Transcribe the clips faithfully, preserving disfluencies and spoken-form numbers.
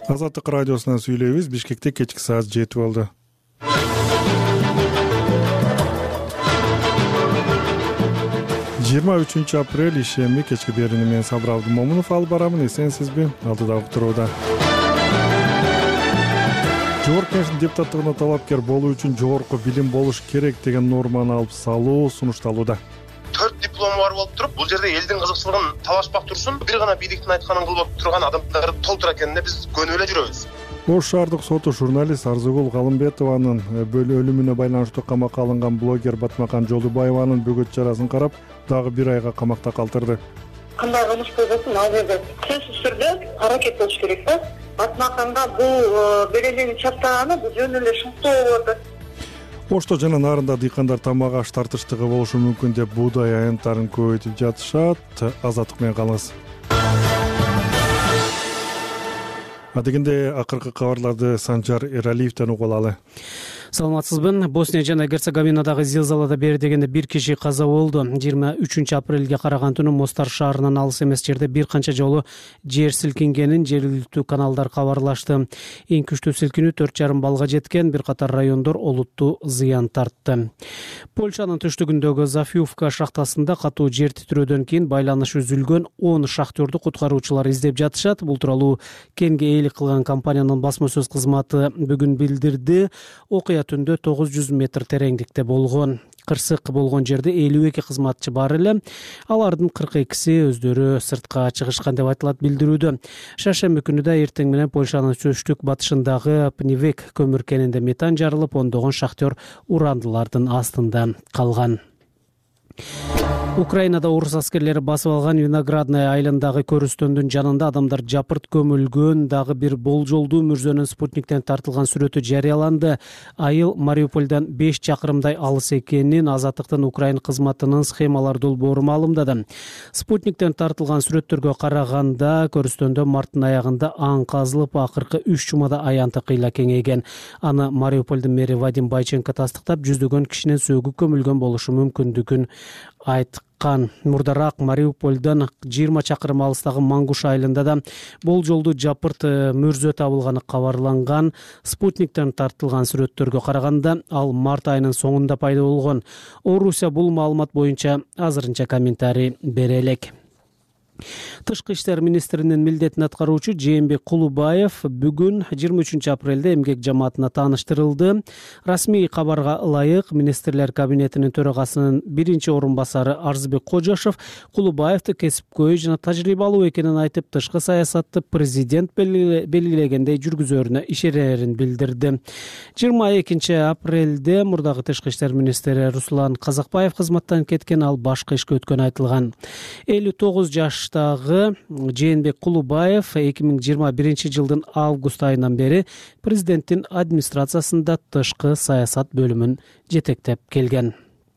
Азаттык радиосунан сүйлөйбүз. Бишкекте кечки саат жети болду. жыйырма үчүнчү апрель ишемби кечки берүүнү мен Сабыр Абдымомунов алып барамын. Эсенсизби? Алдыда уктурууда. Жогорку Кеңештин депутаттыгына талапкер болуу үчүн жогорку билим болуш керек деген норманы алып салуу сунушталууда. төрт диплому бар болуп туруп, бул жерде элдин кызыкчылыгын талашпак турсун, бир гана бийликтин айтканын кылып турган адамдар толтура экенине биз көнүп эле жүрөбүз. Ош шаардык соту журналист Арзыгул Галымбетованын өлүмүнө байланыштуу камакка алынган блогер Батмакан Жолубаеванын бөгөт чарасын карап, дагы бир айга камакта калтырды. Кандай кылмыш болбосун, ал жерде сөзсүз түрдө аракет болуш керек да. Батмаканга бул берелени чаптаганы бул жөн эле шуктоо болуп атат. Ошто жана нарында дыйкандар тамак аш тартыштыгы болушу мүмкүн деп буудай аянттарын көбөйтүп жатышат. Азаттык менен калыңыз. Адегенде акыркы кабарларды Санжар Эралиевден угуп алалы. Саламатсызбы. Босния жана Герцеговинадагы зилзалада бери дегенде бир киши каза болду. жыйырма үчүнчү апрелге караган түнү Мостар шаарынан алыс эмес жерде бир канча жолу жер силкингенин жергиликтүү каналдар кабарлашты. Эң күчтүү силкинүү төрт жарым баллга жеткен, бир катар райондор олуттуу зыян тартты. Польшанын түштүгүндөгү Зафиувка шахтасында катуу жер титирөөдөн кийин байланыш үзүлгөн он шахтёрду куткаруучулар издеп жатышат. Бул тууралуу кенге ээлик кылган компаниянын басма сөз кызматы бүгүн билдирди. Окуя түндө тогуз жүз метр тереңдикте болгон. Кырсык болгон жерде элүү эки кызматчы бар эле. Алардын кырк экиси өздөрү сыртка чыгышкан деп айтылат билдирүүдө. Шаршемби күнү да эртең менен Польшанын түштүк батышындагы Пневек көмүр кенинде метан жарылып, ондогон шахтер урандылардын астында калган. Украинада орус аскерлери басып алган Виноградная айылындагы көрүстөндүн жанында адамдар жапырт көмүлгөн. Дагы бир болжолдуу мүрзөнүн спутниктен тартылган сүрөтү жарыяланды. Айыл Мариупольдан беш чакырымдай алыс экенин Азаттыктын Украин кызматынын схемалар долбоору маалымдады. Спутниктен тартылган сүрөттөргө караганда көрүстөндө марттын аягында аң казылып, акыркы үч жумада аянты кыйла кеңейген. Аны Мариупольдун мэри Вадим Байченко тастыктап, жүздөгөн кишинин сөөгү көмүлгөн болушу мүмкүндүгүн айткан. Мурдараак Мариупольдон жыйырма чакырым алыстагы Мангуш айылында да болжолдуу жапырт мүрзө табылганы кабарланган. Спутниктен тартылган сүрөттөргө караганда ал март айынын соңунда пайда болгон. Орусия бул маалымат боюнча азырынча комментарий бере элек. Тышкы иштер министринин милдетин аткаруучу Жээнбек Кулубаев бүгүн жыйырма үчүнчү апрелде эмгек жамаатына тааныштырылды. Расмий кабарга ылайык, министрлер кабинетинин төрагасынын биринчи орун басары Арзыбек Кожошов Кулубаевди кесипкөй жана тажрыйбалуу экенин айтып, тышкы саясатты президент белгилегендей жүргүзөрүнө ишеnerин билдирди. жыйырма экинчи апрелде мурдагы тышкы иштер министри Руслан Казакбаев кызматтан кеткен, ал башка ишке өткөнү айтылган. элүү тогуз жаш Жээнбек Кулубаев эки миң жыйырма биринчи жылдын август айынан бери президенттин администрациясында тышкы саясат бөлүмүн жетектеп келген.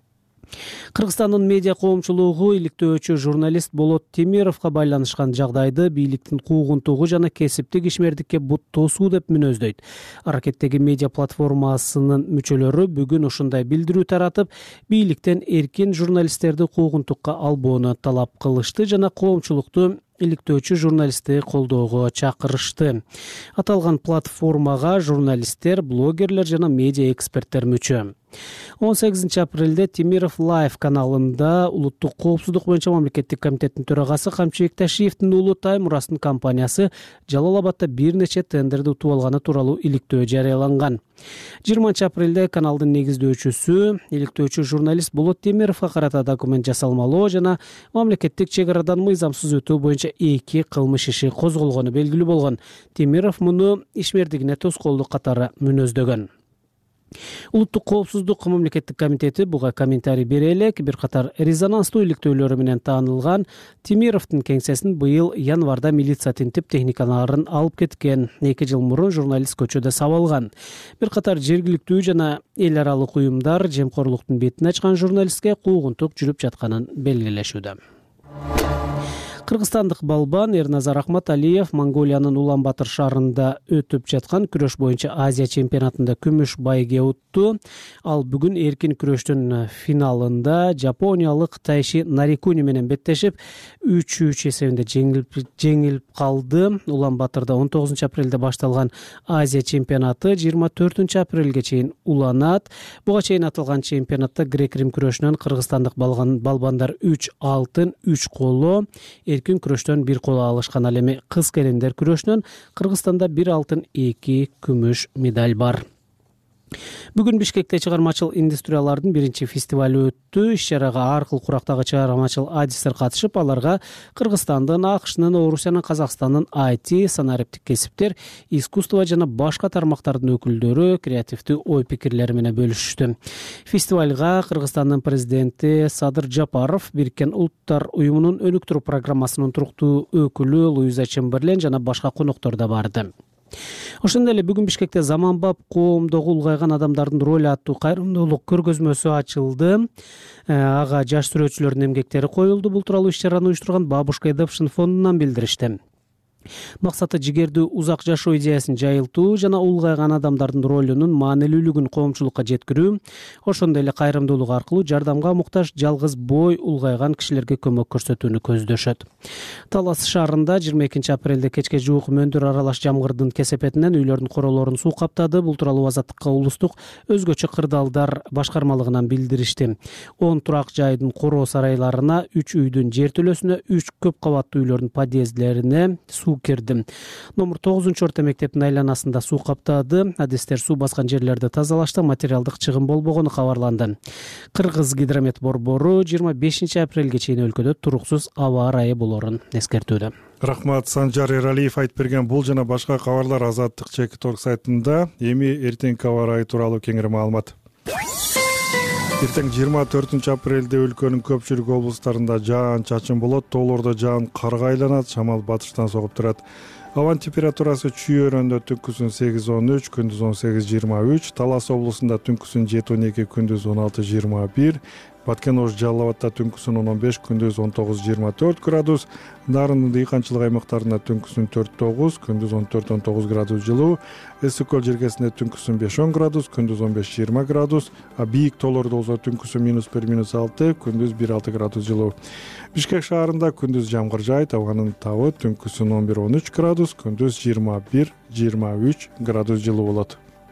Кыргызстандын медиа коомчулугу иликтөөчү журналист Болот Темировго байланышкан жагдайды бийликтин куугунтугу жана кесиптик ишмердикке бут тосуу деп мүнөздөйт. Аракеттеги медиа платформасынын мүчөлөрү бүгүн ушундай билдирүү таратып, бийликтен эркин журналисттерди куугунтукка албоону талап кылышты жана коомчулукту иликтөөчү журналистти колдоого чакырышты. Аталган платформага журналисттер, блогерлер жана медиа эксперттер мүчө. он сегизинчи апрелде Темиров Лайв каналында улуттук коопсуздук боюнча мамлекеттик комитеттин төрагасы Камчыбек Ташиевдин уулу Таймур Астын компаниясы Жалал Абадта бир нече тендерди утуп алганы тууралуу иликтөө жарыяланган. жыйырманчы апрелде каналдын негиздөөчүсү, иликтөөчү журналист Болот Темировго карата документ жасалмалоо жана мамлекеттик чек арадан мыйзамсыз өтүү боюнча эки кылмыш иши козголгону белгилүү болгон. Темиров муну ишмердигине тоскоолдук катары мүнөздөгөн. Улуттук коопсуздук мамлекеттик комитети буга комментарий бере элек, бир катар резонанстуу иликтөөлөрү менен таанылган Темировдун кеңсесин быйыл январда милиция тинтип техникаларын алып кеткен. эки жыл мурун журналист көчөдө сабалган. Бир катар жергиликтүү жана эл аралык уюмдар жемкорлуктун бетин ачкан журналистке куугунтук жүрүп жатканын белгилешүүдө. Кыргызстандык балбан Эрназар Ахматалиев Монголиянын Улан Батыр шаарында өтүп жаткан күрөш боюнча Азия чемпионатында күмүш байге утту. Ал бүгүн эркин күрөштүн финалында жапониялык Тайши Нарикуни менен беттешип үч үч эсебинде жеңилип жеңилип калды. Улан Батырда он тогузунчу апрелде башталган Азия чемпионаты жыйырма төртүнчү апрелге чейин уланат. Буга чейин аталган чемпионатта грек-рим күрөшүнөн кыргызстандык балбандар үч алтын, үч коло, эркин күрөштөн бир коло алышкан. Ал эми кыз келиндер күрөшүнөн Кыргызстанда бир алтын, эки күмүш медаль бар. Бүгүн Бишкекте чыгармачыл индустриялардын биринчи фестивалы өттү. Иш-чарага ар кыл курактагы чыгармачыл адистер катышып, аларга Кыргызстандын, АКШнын, Орусиянын, Казакстандын ай ти, санариптик кесиптер, искусство жана башка тармактардын өкүлдөрү креативдүү ой пикирлери менен бөлүшүштү. Фестивалга Кыргызстандын президенти Садыр Жапаров, Бириккен Улуттар уюмунун өнүктүрүү программасынын туруктуу өкүлү Луиза Чемберлен жана башка коноктор да барды. Ошондой эле бүгүн Бишкекте заманбап коомдогу улгайган адамдардын ролу аттуу кайрымдуулук көргөзмөсү ачылды. Ага жаш сүрөтчүлөрдүн эмгектери коюлду. Бул тууралуу иш-чараны уюштурган Бабушка Adoption фондунан билдиришти. Максаты жигердүү узак жашоо идеясын жайылтуу жана улгайган адамдардын ролунун маанилүүлүгүн коомчулукка жеткирүү, ошондой эле кайрымдуулук аркылуу жардамга муктаж жалгыз бой улгайган кишилерге көмөк көрсөтүүнү көздөшөт. Талас шаарында жыйырма экинчи апрелде кечке жуук мөндүр аралаш жамгырдын кесепетинен үйлөрдүн королорун суу каптады. Бул тууралуу Азаттыкка улустук өзгөчө кырдаалдар башкармалыгынан билдиришти. он турак жайдын короо сарайларына, үч үйдүн жертөлөсүнө, үч көп кабаттуу үйлөрдүн подъезддерине суу кирди. Номер тогузунчу орто мектептин айланасында суу каптады. Адистер суу баскан жерлерди тазалашты, материалдык чыгым болбогону кабарланды. Кыргыз гидромет борбору жыйырма бешинчи апрелге чейин өлкөдө туруксуз аба ырайы болорун эскертүүдө. Рахмат, Санжар Эралиев айтып берген бул жана башка кабарлар Азаттык чекит орг сайтында. Эми эртеңки аба ырайы тууралуу кеңири маалымат. Эртең жыйырма төртүнчү апрелде өлкөнүн көпчүлүк облустарында жаан-чачын болот, тоолордо жаан карга айланат, шамал батыштан согуп турат. Абанын температурасы Чүй өрөөндө түнкүсүн сегиз он үч, күндүз он сегиз жыйырма үч, Талас облусунда түнкүсүн жети он эки, күндүз он алты жыйырма бир, Баткен Ош Жалал Абадта түнкүсүн он он беш, күндүз он тогуз жыйырма төрт градус, Нарындын дыйканчылык аймактарында түнкүсүн төрт тогуз, күндүз он төрт он тогуз градус жылуу, Эсси көл жергесинде түнкүсүн беш он градус, күндүз он беш жыйырма градус, а бийик тоолордо болсо түнкүсүн минус бир минус алты, күндүз бир алты градус жылуу. Бишкек шаарында күндүз жамгыр жаайт, абанын табы түнкүсүн он бир он үч градус, күндүз жыйырма бир жыйырма үч градус жылуу болот.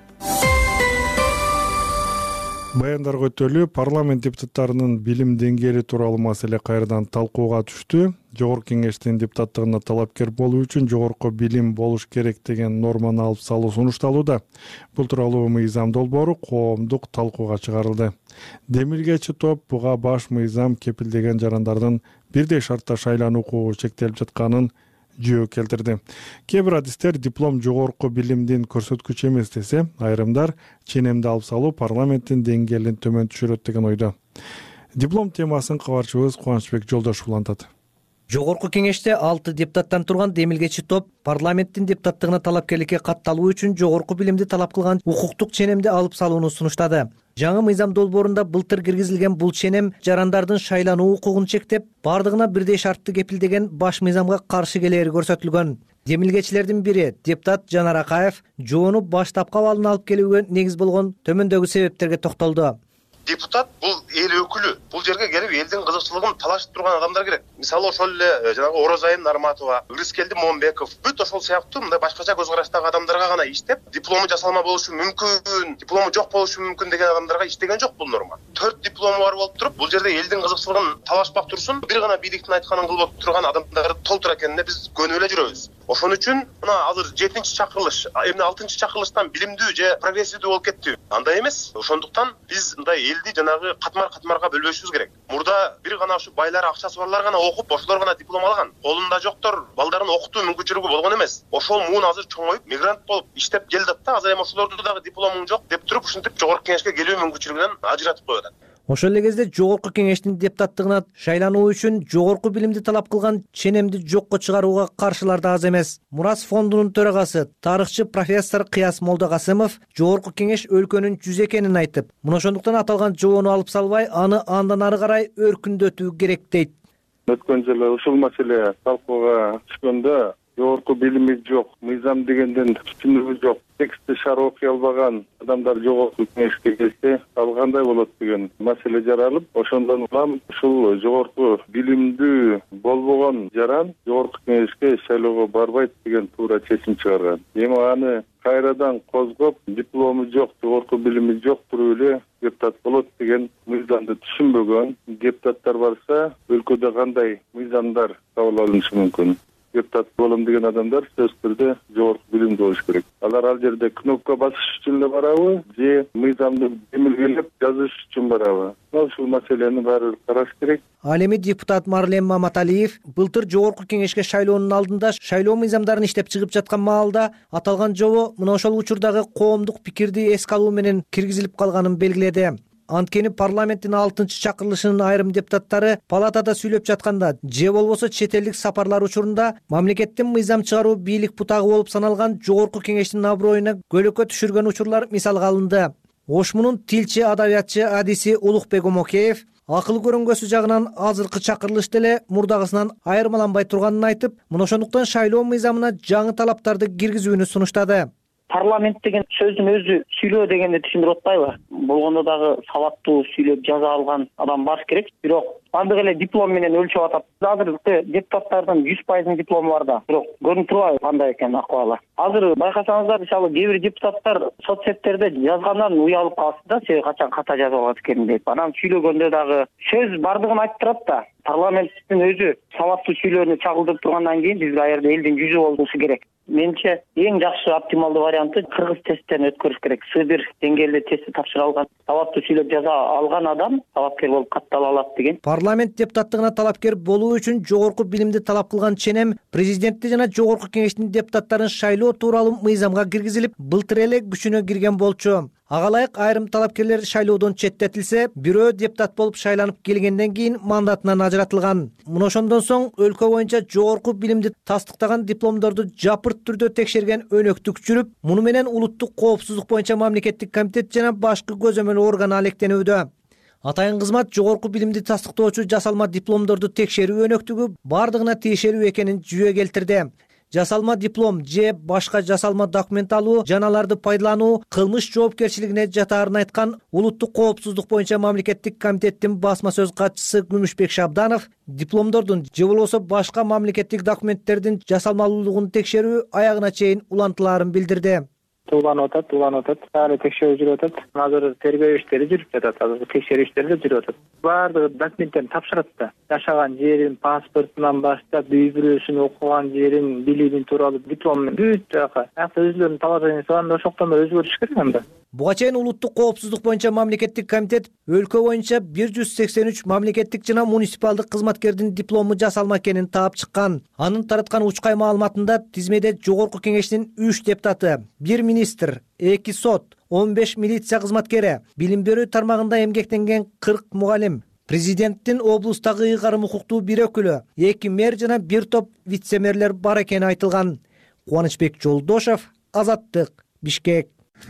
Баяндарга өтөлү, парламент депутаттарынын билим деңгээли тууралуу маселе кайрадан талкууга түштү. Жогорку кеңештин депутаттыгына талапкер болуу үчүн жогорку билим болуш керек деген норманы алып салуу сунушталууда. Бул тууралуу мыйзам долбоору коомдук талкууга чыгарылды. Демилгечи топ буга баш мыйзам кепилдеген жарандардын бирдей шартта шайлануу укугу чектелип жатканын жөө келтирди. Кээ бир адистер диплом жогорку билимдин көрсөткүчү эмес десе, айрымдар ченемди алып салуу парламенттин деңгээлин төмөн түшүрөт деген ойдо. Диплом темасын кабарчыбыз Кубанычбек Жолдошов улантат. Жогорку кеңеште алты депутаттан турган демилгечи топ парламенттин депутаттыгына талапкерликке катталуу үчүн жогорку билимди талап кылган укуктук ченемди алып салууну сунуштады. Жаңы мыйзам долбоорунда былтыр киргизилген бул ченем жарандардын шайлануу укугун чектеп, бардыгына бирдей шартты кепилдеген баш мыйзамга каршы келери көрсөтүлгөн. Демилгечилердин бири депутат Жанар Акаев жоону баштапкы абалына алып келүүгө негиз болгон төмөндөгү себептерге токтолду. Депутат бул эл өкүлү. Бул жерге келип элдин кызыкчылыгын талашып турган адамдар керек. Мисалы ошол эле жанагы Орозайым Нарматова, Ырыскелди Момбеков, бүт ошол сыяктуу мындай башкача көз караштагы адамдарга гана иштеп, диплому жасалма болушу мүмкүн, диплому жок болушу мүмкүн деген адамдарга иштеген жок бул норма. Төрт диплому бар болуп туруп, бул жерде элдин кызыкчылыгын талашпак турсун, бир гана бийликтин айтканын кылып турган адамдар толтур экенине биз көнүп эле жүрөбүз. Ошон үчүн мына азыр жетинчи чакырылыш, эмне алтынчы чакырылыштан билимдүү же прогрессивдүү болуп кетти. Андай эмес. Ошондуктан биз мындай элди жанагы катмар-катмарга бөлбөшүбүз керек. Мурда бир гана ушу байлар, акчасы барлар гана окуп, ошолор гана диплом алган. Колунда жоктор балдарын окутуу мүмкүнчүлүгү болгон эмес. Ошол муун азыр чоңоюп, мигрант болуп иштеп келдик да, азыр эми ошолордун дагы дипломуң жок деп туруп, ушинтип жогорку кеңешке келүү мүмкүнчүлүгүнөн ажыратып коюп атат. Ошол эле кезде жогорку кеңештин депутаттыгына шайлануу үчүн жогорку билимди талап кылган ченемди жокко чыгарууга каршылар да аз эмес. Мурас фондунун төрагасы, тарыхчы профессор Кыяс Молдокасымов жогорку кеңеш өлкөнүн жүзү экенин айтып, мына ошондуктан аталган жобону алып салбай, аны андан ары карай өркүндөтүү керек дейт. Өткөн жылы ушул маселе талкууга түшкөндө жогорку билими жок, мыйзам дегенден түшүнүгү жок, текстти шаар окуй албаган адамдар жогорку кеңешке келсе ал кандай болот деген маселе жаралып, ошондон улам ушул жогорку билимдүү болбогон жаран жогорку кеңешке шайлоого барбайт деген туура чечим чыгарган. Эми аны кайрадан козгоп, диплому жок, жогорку билими жок туруп эле депутат болот деген мыйзамды түшүнбөгөн депутаттар барса, өлкөдө кандай мыйзамдар кабыл алынышы мүмкүн? Депутат болом деген адамдар сөзсүз түрдө жогорку билимдүү болуш керек. Алар ал жерде кнопка басыш үчүн эле барабы, же мыйзамды демилгелеп жазыш үчүн барабы? Ушул маселени баары караш керек. Ал эми депутат Марлен Маматалиев былтыр жогорку кеңешке шайлоонун алдында шайлоо мыйзамдарын иштеп чыгып жаткан маалда аталган жобо мына ошол учурдагы коомдук пикирди эске алуу менен киргизилип калганын белгиледи. Анткени парламенттин алтынчы чакырылышынын айрым депутаттары палатада сүйлөп жатканда же болбосо чет элдик сапарлар учурунда мамлекеттин мыйзам чыгаруу бийлик бутагы болуп саналган жогорку кеңештин аброюна көлөкө түшүргөн учурлар мисалга алынды. Ошмунун тилчи, адабиятчы, адиси Улукбек Омокеев акыл көрөнгөсү жагынан азыркы чакырылыш деле мурдагысынан айырмаланбай турганын айтып, мына ошондуктан шайлоо мыйзамына жаңы талаптарды киргизүүнү сунуштады. Парламент деген сөздүн өзү сүйлөө дегенди түшүндүрүп атпайбы? Болгондо дагы сабаттуу сүйлөп жаза алган адам бар керек. Бирок андык эле диплом менен өлчөп атат. Азыркы депутаттардын жүз пайыздын диплому бар да. Бирок көрүнүп турбайбы кандай экен акыбалы? Азыр байкасаңыздар, мисалы кээ бир депутаттар соцсеттерде жазгандан уялып калсы да, себеби качан ката жазып алат экен деп. Анан сүйлөгөндө дагы сөз бардыгын айтып турат да. Парламенттин өзү сабаттуу сүйлөөнү чагылдырып тургандан кийин биз аерде элдин жүзү болушу керек. Менимче эң жакшы оптималдуу варианты кыргыз тесттен өткөрүш керек. Сыбир деңгээлде тестти тапшыра алган, сабаттуу сүйлөп жаза алган адам талапкер болуп каттала алат деген. Парламент депутаттыгына талапкер болуу үчүн жогорку билимди талап кылган ченем президентти жана жогорку кеңештин депутаттарын шайлоо тууралуу мыйзамга киргизилип, былтыр эле күчүнө кирген болчу. Ага ылайык айрым талапкерлер шайлоодон четтетилсе, бирөө депутат болуп шайланып келгенден кийин мандатынан ажыратылган. Мына ошондон соң өлкө боюнча жогорку билимди тастыктаган дипломдорду жапырт түрдө текшерген өнөктүк жүрүп, муну менен улуттук коопсуздук боюнча мамлекеттик комитет жана башкы көзөмөл орган алектенүүдө. Атайын кызмат жогорку билимди тастыктоочу жасалма дипломдорду текшерүү өнөктүгү бардыгына тиешелүү экенин жүйө келтирди. Жасалма диплом же башка жасалма документ алуу жана аларды пайдалануу кылмыш жоопкерчилигине жатаарын айткан улуттук коопсуздук боюнча мамлекеттик комитеттин басма сөз катчысы Күмүшбек Шабданов дипломдордун же болбосо башка мамлекеттик документтердин жасалмалуулугун текшерүү аягына чейин улантылаарын билдирди. Уланып атат, уланып атат. Аны текшерүү жүрүп атат. Азыр тергөө иштери жүрүп жатат. Азыр текшерүү иштери да жүрүп атат. Бардыгы документтерин тапшырат да. Жашаган жерин, паспортунан баштап, үй бүлөсүн, окуган жерин, билимин тууралуу диплом бүт жака. Акты өзлөрүнүн талабын салганда ошоктон да өзгөрүш керек анда. Буга чейин улуттук коопсуздук боюнча мамлекеттик комитет өлкө боюнча бир жүз сексен үч мамлекеттик жана муниципалдык кызматкердин диплому жасалма экенин таап чыккан. Анын тараткан учкай маалыматында тизмеде жогорку кеңештин үч депутаты, бир министр, эки сот, он беш милиция кызматкери, билим берүү тармагында эмгектенген кырк мугалим, президенттин облустагы ыйгарым укуктуу бир өкүлү, эки мэр жана бир топ вице-мэрлер бар экени айтылган. Кубанычбек Жолдошов, Азаттык, Бишкек.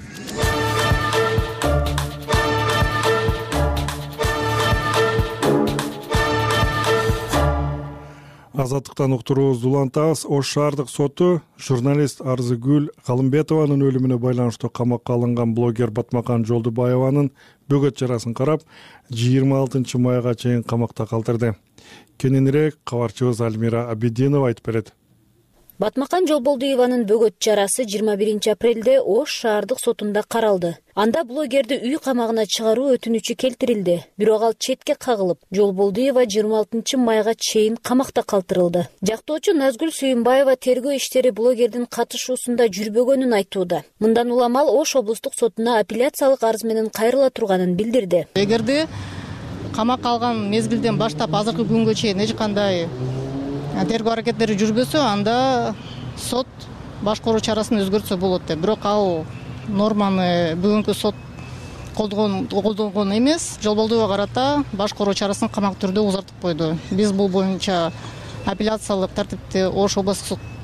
Азаттыктан уктуруубузду улантабыз. Ош шаардык соту журналист Арзыгүл Калымбетованын өлүмүнө байланыштуу камакка алынган блогер Батмакан Жолдубаеванын бөгөт жарасын карап, жыйырма алтынчы майга чейин камакта калтырды. Кененирээк кабарчыбыз Альмира Абидинова айтып берет. Батмакан Жолболдуеванын бөгөт жарасы жыйырма биринчи апрелде Ош шаардык сотунда каралды. Анда блогерди үй камагына чыгаруу өтүнүчү келтирилди. Бирок ал четке кагылып, Жолболдуева жыйырма алтынчы майга чейин камакта калтырылды. Жактоочу Назгүл Сүйүнбаева тергөө иштери блогердин катышуусунда жүрбөгөнүн айтууда. Мындан улам ал Ош облустук сотуна апелляциялык арыз менен кайрыла турганын билдирди. Эгерде камакка алган мезгилден баштап азыркы күнгө чейин эч кандай тергөө аракеттери жүрбөсө, анда сот башкаруу чарасын өзгөртсө болот деп. Бирок ал норманы бүгүнкү сот колдонгон эмес. Жолболдуева карата башкаруу чарасын камак түрдө узартып койду. Биз бул боюнча апелляциялык тартипти Ош облустук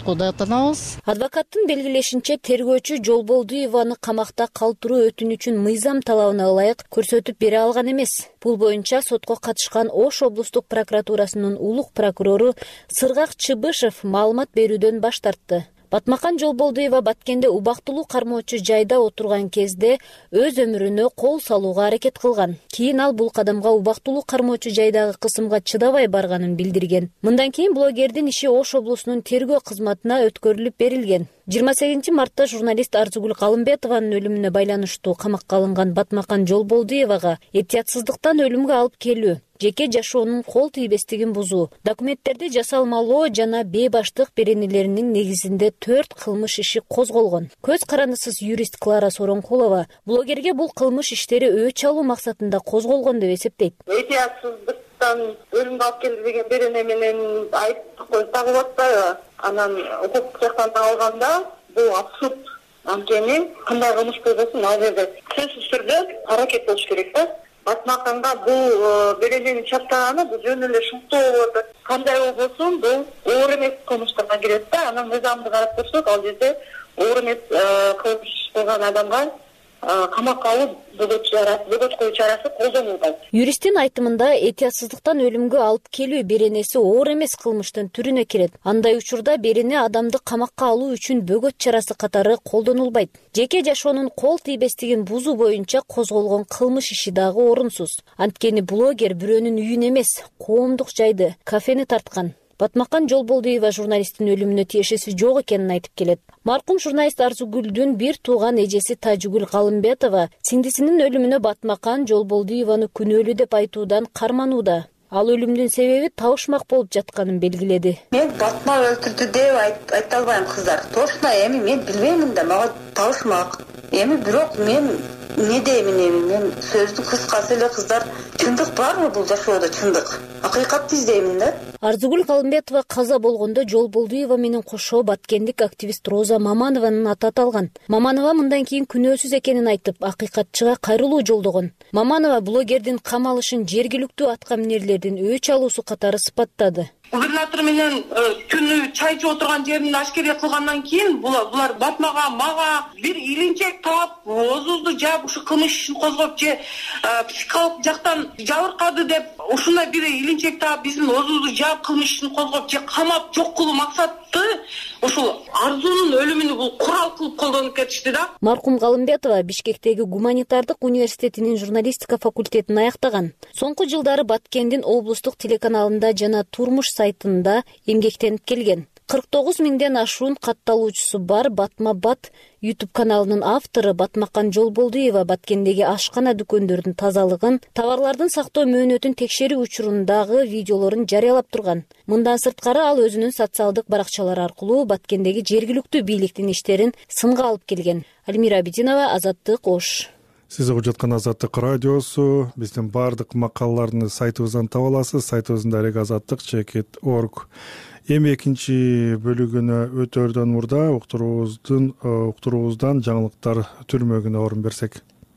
сотко даярланабыз. Адвокаттын белгилешинче, тергөөчү Жолболдуеваны камакта калтыруу өтүнүчүн мыйзам талабына ылайык көрсөтүп бере алган эмес. Бул боюнча сотко катышкан Ош облустук прокуратурасынын улук прокурору Сыргак Чыбышев маалымат берүүдөн баш тартты. Батмакан Жолболдуева Баткенде убактылуу кармоочу жайда отурган кезде өз өмүрүнө кол салууга аракет кылган. Кийин ал бул кадамга убактылуу кармоочу жайдагы кысымга чыдабай барганын билдирген. Мындан кийин блогердин иши Ош облусунун тергөө кызматына өткөрүлүп берилген. жыйырма сегизинчи мартта журналист Арзугүл Калымбетованын өлүмүнө байланыштуу камакка алынган Батмакан Жолболдуевага эhtiyatсыздыктан өлүмгө алып келүү, жеке жашоонун кол тийбестигин бузуу, документтерди жасалмалоо жана бейбаштык беренелеринин негизинде төрт кылмыш иши козголгон. Көз карандысыз юрист Клара Соронкулова блогерге бул кылмыш иштери өч алуу максатында козголгон деп эсептейт. Эhtiyatсыздыктан өлүмгө алып келди деген берене менен айып тагып атпайбы? Анан укук жактан алганда бул абсурд. Анткени кандай кылмыш болбосун ал жерде сөзсүз түрдө аракет болуш керек да. Батмаканга бул беренени чаптаганы бул жөн эле шуктоо болуп атат. Кандай болбосун бул оор эмес кылмыштарга кирет да. Анан мыйзамды карап көрсөк, ал жерде оор эмес кылмыш кылган адамга камакка алуу бөгөт коюу чарасы колдонулбайт. Юристтин айтымында эhtiyatсыздыктан өлүмгө алып келүү беренеси оор эмес кылмыштын түрүнө кирет. Андай учурда берене адамды камакка алуу үчүн бөгөт чарасы катары колдонулбайт. Жеке жашоонун кол тийбестигин бузуу боюнча козголгон кылмыш иши дагы орунсуз. Анткени блогер бирөөнүн үйүн эмес, коомдук жайды, кафени тарткан. Батмакан Жолболдуева журналисттин өлүмүнө тиешеси жок экенин айтып келет. Маркум журналист Арзугүлдүн бир тууган эжеси Тажыгүл Калымбетова сиңдисинин өлүмүнө Батмакан Жолболдуеваны күнөөлүү деп айтуудан карманууда. Ал өлүмдүн себеби табышмак болуп жатканын белгиледи. Мен Батма өлтүрдү деп айта албайм, кыздар. Точно эми мен билбеймин да, мага табышмак. Эми бирок мен эмне деймин эми? Мен сөздүн кыскасы эле, кыздар, чындык барбы бул жашоодо, чындык? Акыйкатты издеймин да. Арзугүл Калымбетова каза болгондо Жолболдуева менен кошо баткендик активист Роза Маманованын аты аталган. Маманова мындан кийин күнөөсүз экенин айтып, акыйкатчыга кайрылуу жолдогон. Маманова блогердин камалышын жергиликтүү аткаминерлердин өч алуусу катары сыпаттады. Губернатор менен түнү чай ичип отурган жерин ашкере кылгандан кийин булар Батмага мага бир илинчек таап, оозубузду жаап, ушу кылмыш ишин козгоп же психикалык жактан жабыркады деп ушундай бир илинчек таап, биздин оозубузду жаап, кылмыш ишин козгоп же камап жок кылуу максатты ушул Арзунун өлүмүнү бул курал кылып колдонуп кетишти да. Маркум Калымбетова Бишкектеги гуманитардык университетинин журналистика факультетин аяктаган. Соңку жылдары Баткендин облустук телеканалында жана Турмуш сайтында эмгектенип келген. кырк тогуз миңден ашуун катталуучусу бар Батма Бат YouTube каналынын автору Батмакан Жолболдуева Баткендеги ашкана дүкөндөрдүн тазалыгын, товарлардын сактоо мөөнөтүн текшерүү учурундагы видеолорун жарыялап турган. Мындан сырткары ал өзүнүн социалдык баракчалары аркылуу Баткендеги жергиликтүү бийликтин иштерин сынга алып келген. Альмира Абидинова, Азаттык, Ош. Сиз угуп жаткан Азаттык радиосу. Биздин баардык макалаларды сайтыбыздан таба аласыз. Сайтыбыздын дариги азаттык чекит точка орг. Эми экинчи бөлүгүнө өтөрдөн мурда уктуруубуздун уктуруубуздан жаңылыктар түрмөгүнө орун берсек.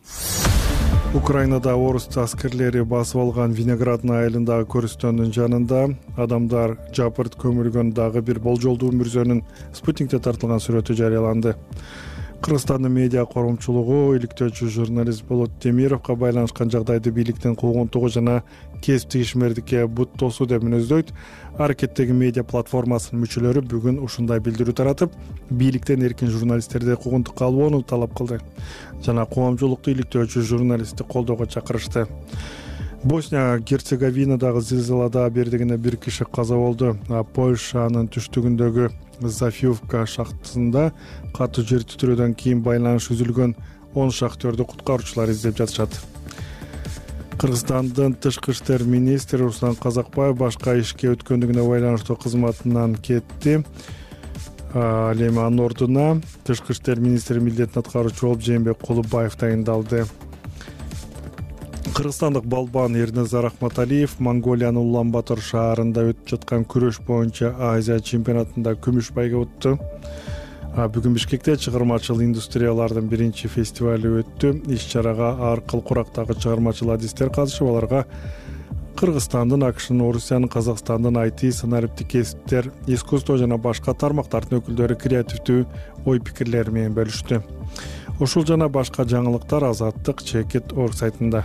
Украинада орус аскерлери басып алган Виноградный айылындагы көрүстөндүн жанында адамдар жапырт көмүлгөн дагы бир болжолдуу мүрзөнүн спутникте тартылган сүрөтү жарыяланды. Кыргызстандын медиа коомчулугу иликтөөчү журналист Болот Темировго байланышкан жагдайды бийликтин куугунтугу жана кесиптик ишмердикке бут тосуу деп мүнөздөйт. Аракеттеги медиа платформасынын мүчөлөрү бүгүн ушундай билдирүү таратып, бийликтен эркин журналисттерди куугунтукка албоону талап кылды жана коомчулукту иликтөөчү журналистти колдоого чакырышты. Босния Герцеговинадагы зилзалада бирдигине бир киши каза болду. Польшанын түштүгүндөгү Зафиевка шахтасында катуу жер титирөөдөн кийин байланыш үзүлгөн он шахтёрдү куткаруучулар издеп жатышат. Кыргызстандын тышкы иштер министри Руслан Казакбаев башка ишке өткөндүгүнө байланыштуу кызматынан кетти. Ал эми анын ордуна тышкы иштер министри милдетин аткаруучу болуп Жээнбек Кулубаев тайындалды. Кыргызстандык балбан Эрназар Ахматалиев Монголиянын Улан-Батор шаарында өтүп жаткан күрөш боюнча Азия чемпионатында күмүш байга утты. Бүгүн Бишкекте чыгармачыл индустриялардын биринчи фестивалы өттү. Иш-чарага ар кыл курактагы чыгармачыл адистер катышып, аларга Кыргызстандын, АКШнын, Орусиянын, Казакстандын ай ти, санариптик кесиптер, искусство жана башка тармактардын өкүлдөрү креативдүү ой пикирлери менен бөлүштү. Ушул жана башка жаңылыктар Азаттык чекит орг сайтында.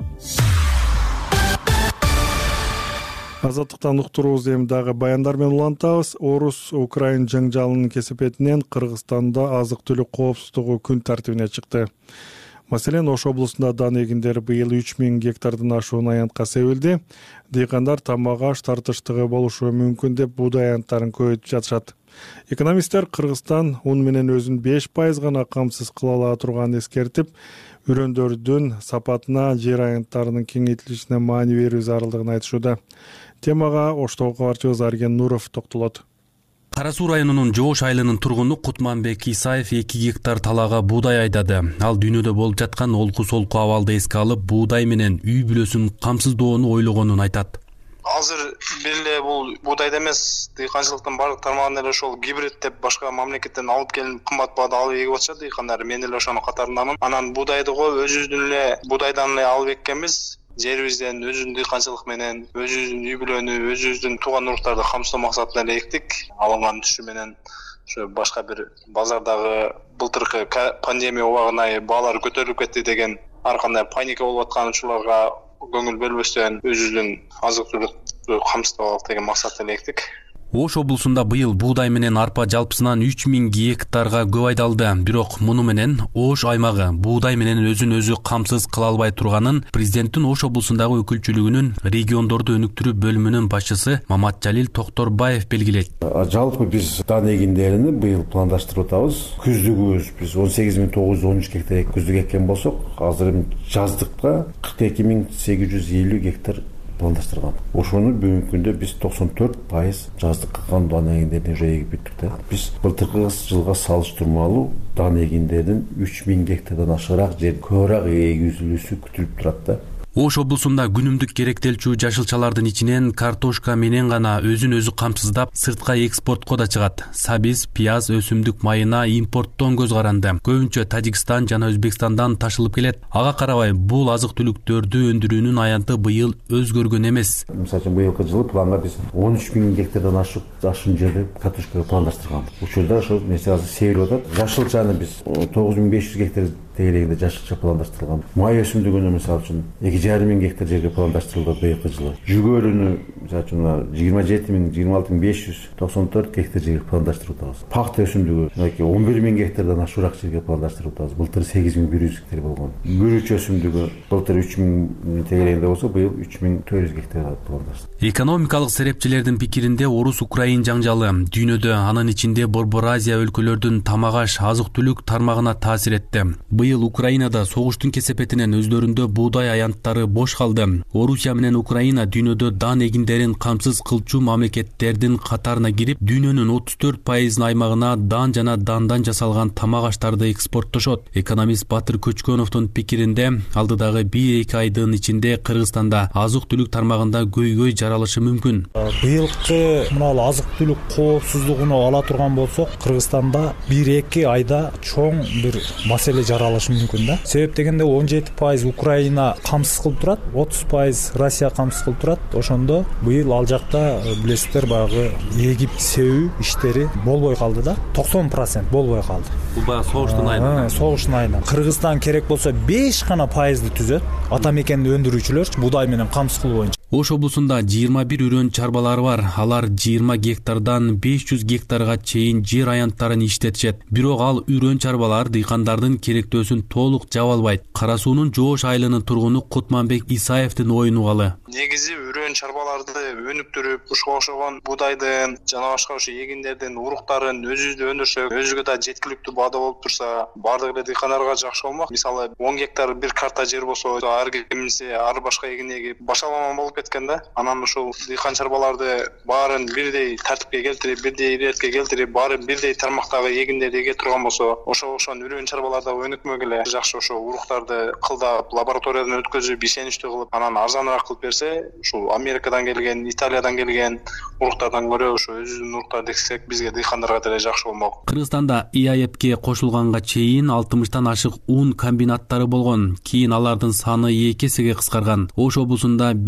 Азаттыктан уктуруубуз эми дагы баяндар менен улантабыз. Орус-Украин жаңжалынын кесепетинен Кыргызстанда азык-түлүк коопсуздугу күн тартибине чыкты. Маселен, Ош облусунда дан эгиндери быйыл үч миң гектардан ашуун аянтка себилди. Дыйкандар тамак-аш тартыштыгы болушу мүмкүн деп буудай аянттарын көбөйтүп жатышат. Экономисттер Кыргызстан ун менен өзүн беш пайыз гана камсыз кыла ала турганын эскертип, үрөндөрдүн сапатына, жер аянттарынын кеңейтилишине маани берүү зарылдыгын айтышууда. Темага Оштогу кабарчыбыз Арген Нуров токтолот. Кара Суу районунун Жоош айылынын тургуну Кутманбек Исаев эки гектар талаага буудай айдады. Ал дүйнөдө болуп жаткан олку-солку абалды эске алып, буудай менен үй бүлөсүн камсыздоону ойлогонун айтат. Азыр беле бул буудайда эмес, дыйканчылыктын бардык тармагында эле ошол гибрид деп башка мамлекеттен алып келип кымбат баада алып эгип атышат дыйкандар. Мен эле ошонун катарындамын. Анан буудайды го өзүбүздүн эле буудайдан эле алып эккенбиз. Жерибизден өзүбүздүн дыйканчылык менен өзүбүздүн үй бүлөнү, өзүбүздүн тууган уруктарды камсыздоо максатында эле эктик. Алынган түшү менен ошо башка бир базардагы былтыркы пандемия убагына баалар көтөрүлүп кетти деген ар кандай паника болуп аткан учурларга көңүл бөлбөстөн өзүбүздүн азык-түлүктү камсыздап алалы деген максатта эле эктик. Ош облусунда быйыл буудай менен арпа жалпысынан үч миң гектарга көп айдалды. Бирок муну менен Ош аймагы буудай менен өзүн өзү камсыз кыла албай турганын президенттин Ош облусундагы өкүлчүлүгүнүн региондорду өнүктүрүү бөлүмүнүн башчысы Маматжалил Токторбаев белгилейт. Жалпы биз дан эгиндерини быйыл пландаштырып атабыз. Күздүгүбүз биз он сегиз миң тогуз жүз он үч гектар күздүк эккен болсок, азыр жаздыкка кырк эки миң сегиз жүз элүү гектар пландаштырган. Ошону бүгүнкү күндө биз токсон төрт пайыз жаздык кылган дан эгиндерин уже эгип бүттүк да. Биз былтыркы жылга салыштырмалуу дан эгиндердин үч миң гектардан ашыгыраак жер көбүрөөк эгилүүсү күтүлүп турат да. Ош облусунда күнүмдүк керектелчү жашылчалардын ичинен картошка менен гана өзүн өзү камсыздап, сыртка экспортко да чыгат. Сабиз, пияз, өсүмдүк майына импорттон көз каранды. Көбүнчө Тажикстан жана Өзбекстандан ташылып келет. Ага карабай, бул азык-түлүктөрдү өндүрүүнүн аянты быйыл өзгөргөн эмес. Мисалы үчүн быйылкы жылы планга биз он үч миң гектардан ашык ашын жерди картошкага пландаштырган. Учурда ошол нерсе азыр себилип атат. Жашылчаны биз тогуз миң беш жүз гектар тегерегинде жашылча пландаштырылган. Май өсүмдүгүнү мисалы үчүн эки жарым миң гектар жерге пландаштырылды быйылкы жылы. Жүгөрүнү мисалы үчүн жыйырма жети миң жыйырма алты миң беш жүз токсон төрт гектар жерге пландаштырып атабыз. Пахта өсүмдүгү мынакей он бир миң гектардан ашуураак жерге пландаштырып атабыз. Былтыр сегиз миң бир жүз гектар болгон. Күрүч өсүмдүгү былтыр үч миң тегерегинде болсо, быйыл үч миң төрт жүз гектарга пландаштырылды. Экономикалык серепчилердин пикиринде Орус-Украин жаңжалы дүйнөдө, анын ичинде Борбор Азия өлкөлөрдүн тамак-аш, азык-түлүк тармагына таасир этти. Быйыл Украинада согуштун кесепетинен өздөрүндө буудай аянттары бош калды. Орусия менен Украина дүйнөдө дан эгиндерин камсыз кылчу мамлекеттердин катарына кирип, дүйнөнүн отуз төрт пайызын аймагына дан жана дандан жасалган тамак-аштарды экспорттошот. Экономист Батыр Көчкөновдун пикиринде, алдыдагы бир эки айдын ичинде Кыргызстанда азык-түлүк тармагында көйгөй жаралышы мүмкүн. Быйылкы мына азык-түлүк коопсуздугуну ала турган болсок, Кыргызстанда бир эки айда чоң бир маселе жаралышы мүмкүн да. Себеп дегенде он жети пайыз Украина камсыз кылып турат, отуз пайыз Россия камсыз кылып турат. Ошондо быйыл ал жакта билесиздер баягы эгип себүү иштери болбой калды да. токсон процент болбой калды. Бул баягы согуштун айынан. Согуштун айынан. Кыргызстан керек болсо беш гана пайызды түзөт. Ата мекенди өндүрүүчүлөр буудай менен камсыз кылуу боюнча. Ош облусунда жыйырма бир үрөн чарбалары бар. Алар жыйырма гектардан беш жүз гектарга чейин жер аянттарын иштетишет. Бирок ал үрөн чарбалар дыйкандардын керектөөсүн толук жаба албайт. Кара Суунун Жоош айылынын тургуну Кутманбек Исаевдин оюн угалы. Негизи үрөн чарбаларды өнүктүрүп, ушуга окшогон буудайдын жана башка ошо эгиндердин уруктарын өзүбүздө өндүрсөк, өзүгө да жеткиликтүү баада болуп турса, бардык эле дыйкандарга жакшы болмок. Мисалы он гектар бир карта жер болсо, ар кимиси ар башка эгин эгип башаламан болуп кеткен да. Анан ушул дыйкан чарбаларды баарын бирдей тартипке келтирип, бирдей иретке келтирип, баарын бирдей тармактагы эгиндерди эге турган болсо, ошо ошон үрөн чарбаларда өнүкмөк эле жакшы ошо уруктарды кылдап, лабораториядан өткөзүп, ишеничтүү кылып, анан арзаныраак кылып берсе, ушул Америкадан келген, Италиядан келген уруктардан көрө ошо өзүбүздүн уруктарды эксек, бизге дыйкандарга деле жакшы болмок. Кыргызстанда и а эпке кошулганга чейин алтымыштан ашык ун комбинаттары болгон. Кийин алардын саны эки эсеге кыскарган. Ош облусунда беш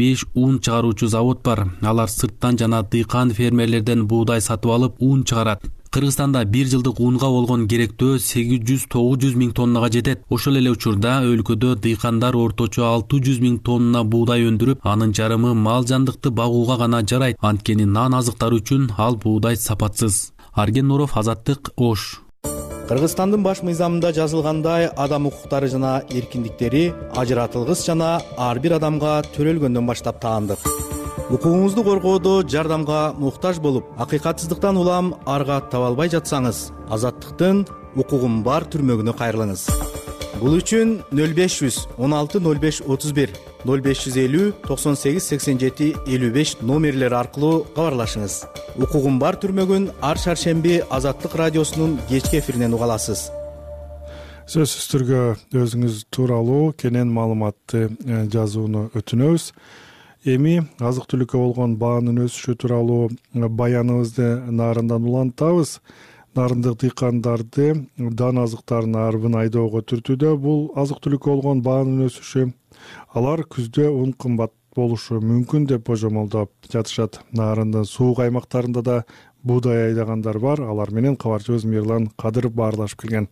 ун чыгаруучу завод бар. Алар сырттан жана дыйкан фермерлерден буудай сатып алып ун чыгарат. Кыргызстанда бир жылдык унга болгон керектөө сегиз жүз тогуз жүз миң тоннага жетет. Ошол эле учурда өлкөдө дыйкандар орточо алты жүз миң тонна буудай өндүрүп, анын жарымы мал жандыкты багууга гана жарайт. Анткени нан азыктары үчүн ал буудай сапатсыз. Арген Нуров, Азаттык, Ош. Кыргызстандын баш мыйзамында жазылгандай, адам укуктары жана эркиндиктери ажыратылгыс жана ар бир адамга төрөлгөндөн баштап таандык. Укугуңузду коргоодо жардамга муктаж болуп, акыйкатсыздыктан улам арга таба албай жатсаңыз, Азаттыктын укугум бар түрмөгүнө кайрылыңыз. Бул үчүн нөл беш жүз он алты нөл беш отуз бир, нөл беш жүз элүү токсон сегиз сексен жети элүү беш номерлери аркылуу кабарлашыңыз. Укугум бар түрмөгүн ар шаршемби Азаттык радиосунун кечки эфиринен уга аласыз. Сөзсүз түрдө өзүңүз тууралуу кенен маалыматты жазууну өтүнөбүз. Эми азык түлүккө болгон баанын өсүшү тууралуу баяныбызды нарындан улантабыз. Нарындык дыйкандарды дан азыктарын арбын айдоого түртүүдө бул азык түлүккө болгон баанын өсүшү. Алар күздө ун кымбат болушу мүмкүн деп божомолдоп жатышат. Нарындын суук аймактарында да буудай айдагандар бар. Алар менен кабарчыбыз Мирлан Кадыров баарлашып келген.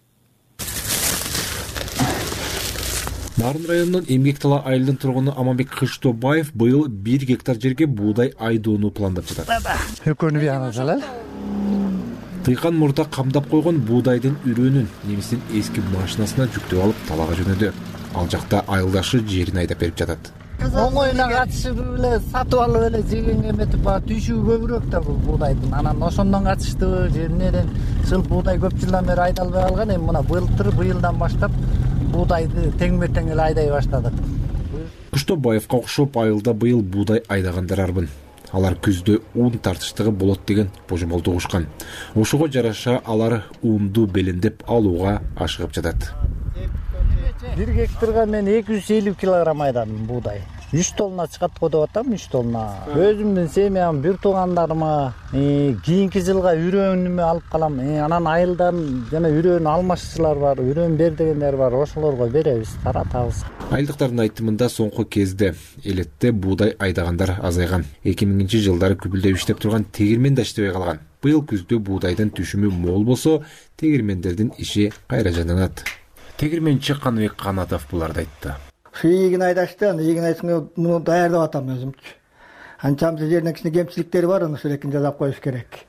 Нарын районунун Эмгектала айылдын тургуну Аманбек Кыштобаев быйыл бир гектар жерге буудай айдоону пландап жатат. Экөөнү бияна Дыйкан мурда камдап койгон буудайдын үрөөнүн немисин эски машинасына жүктөп алып талага жөнөдү. Ал жакта айылдашы жерин айдап берип жатат. Оңоюна катышып эле сатып алып эле жегенге эметип баа түшүү көбүрөөк да бул буудайдын. Анан ошондон катышты жеринен жыл буудай көп жылдан бери айдалбай калган. Эми мына былтыр быйылдан баштап буудайды тең-тең эле айдай баштадык. Кыштобаевка окшоп айылда быйыл буудай айдагандар арбын. Алар күздө ун тартыштыгы болот деген божомол тугушкан. Ошого жараша алар унду белиндеп алууга ашыгып жатат. Бир гектарга мен эки жүз элүү килограмм айдадым буудай. үч тонна чыгат го деп атам, үч тонна. Өзүмдүн семьям, бир туугандарыма, кийинки жылга үрөөнүмө алып калам. Анан айылдан жана үрөөн алмашчылар бар, үрөөн бер дегендер бар, ошолорго беребиз, таратабыз. Айылдыктардын айтымында соңку кезде элетте буудай айдагандар азайган. эки миңинчи жылдары күбүлдөп иштеп турган тегирмен да иштебей калган. Быйыл күздө буудайдын түшүмү мол болсо, тегирмендердин иши кайра жанданат. Тегирменчи Каныбек Канатов буларды айтты. Ушу ийгин айдашты, аны ийгин айдашты, муну даярдап атам өзүмчү. Анчамчы жеринен кичине кемчиликтери бар, аны ошол экин жазап коюш керек.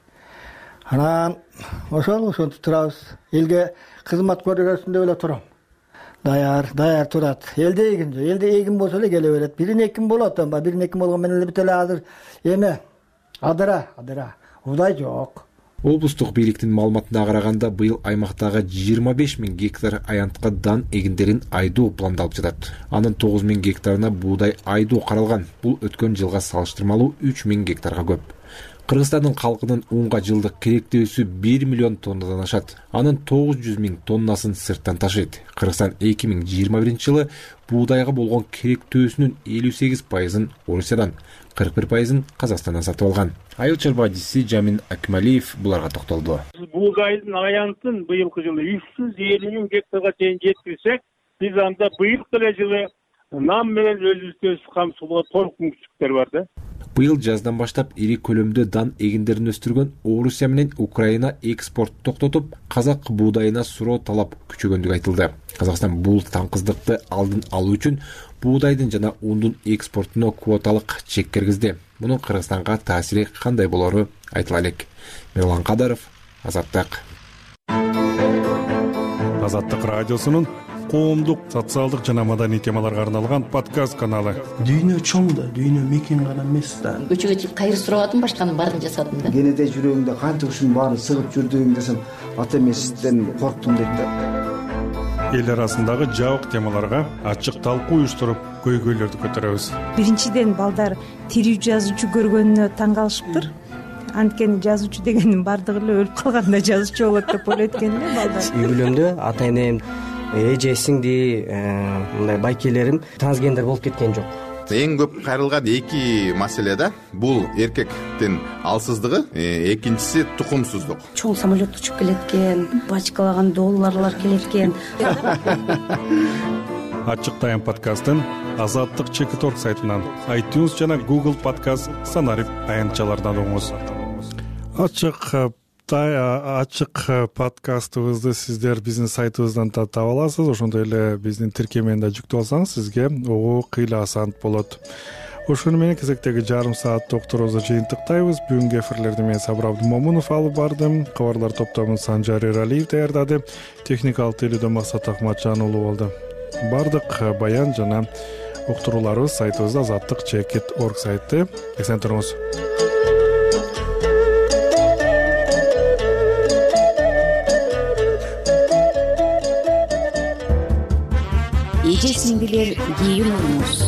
Анан ошол ошентип турабыз. Элге кызмат көрсөтсүн эле турам. Даяр, даяр турат. Элде ийгин жок, элде ийгин болсо эле келе берет. Бирин экин болот, amba бирин экин болгон менен эле бүт эле азыр эме адыра, адыра. Удай жок. Облустук бийликтин маалыматына караганда быйыл аймактагы жыйырма беш миң гектар аянтка дан эгиндерин айдоо пландалып жатат. Анын тогуз миң гектарына буудай айдоо каралган. Бул өткөн жылга салыштырмалуу үч миң гектарга көп. Кыргызстандын калкынын унга жылдык керектөөсү бир миллион тоннадан ашат. Анын тогуз жүз миң тоннасын сырттан ташыйт. Кыргызстан эки миң жыйырма биринчи жылы буудайга болгон керектөөсүнүн элүү сегиз пайызын Орусиядан, кырк бир пайызын Казакстандан сатып алган. Айыл чарбачысы Жамин Акмалиев буларга токтолду. Буудайдын аянтын быйылкы жылы үч жүз элүү миң гектарга чейин жеткирсек, биз анда быйыл деле жылы нам менен өзүбүздү камсыздоо толук мүмкүнчүлүктөр бар да. Быйыл жаздан баштап ири көлөмдө дан эгиндерин өстүргөн Орусия менен Украина экспорт токтотуп, казак буудайына суроо талап күчөгөндүгү айтылды. Казакстан бул таңкыздыкты алдын алуу үчүн буудайдын жана ундун экспортуна квоталык чек киргизди. Мунун Кыргызстанга таасири кандай болору айтыла элек. Мирлан Кадыров, Азаттык. Азаттык радиосунун коомдук, социалдык жана маданий темаларга арналган подкаст каналы. Дүйнө чоң да, дүйнө мекен гана эмес да. Көчөгө чыгып кайыр сурабадым, башканын баарын жасадым да. Кенеде жүрөгүңдө кантип ушунун баарын сыгып жүрдүң десем, ата эмесизден корктум дейт да. Эл арасындагы жабык темаларга ачык талкуу уюштуруп, көйгөйлөрдү көтөрөбүз. Биринчиден балдар тирүү жазуучу көргөнүнө таң калышыптыр. Анткени жазуучу дегендин бардыгы эле өлүп калганда жазуучу болот деп ойлойт экен эле балдар. Үй бүлөмдө ата энем, эже, сиңди, мындай байкелерим трансгендер болуп кеткен жок. Эң көп кайрылган эки маселе да. Бул эркектин алсыздыгы, экинчиси тукумсуздук. Чоң самолет учуп келеткен, бачкалаган долларлар келеткен. Ачык тайм подкастын Азаттык чекит точка орг сайтынан, iTunes жана Google Podcast санарип аянтчалардан угуңуз. Ачык ачык подкастыбызды сиздер биздин сайтыбыздан таап аласыз. Ошондой эле биздин тиркемени да жүктөп алсаңыз сизге угуу кыйла асант болот. Ошону менен кезектеги жарым саат докторубузду жыйынтыктайбыз. Бүгүнкү эфирлерди мен Сабыр Абдымомунов алып бардым. Кабарлар топтомун Санжар Эралиев даярдады. Техникалык тейлөөдө Максат Акматжан уулу болду. Бардык баян жана уктурууларыбыз сайтыбызда азаттык чекит точка орг сайты. Эсен туруңуз. Эже-сиңдилер кийим уруңуз.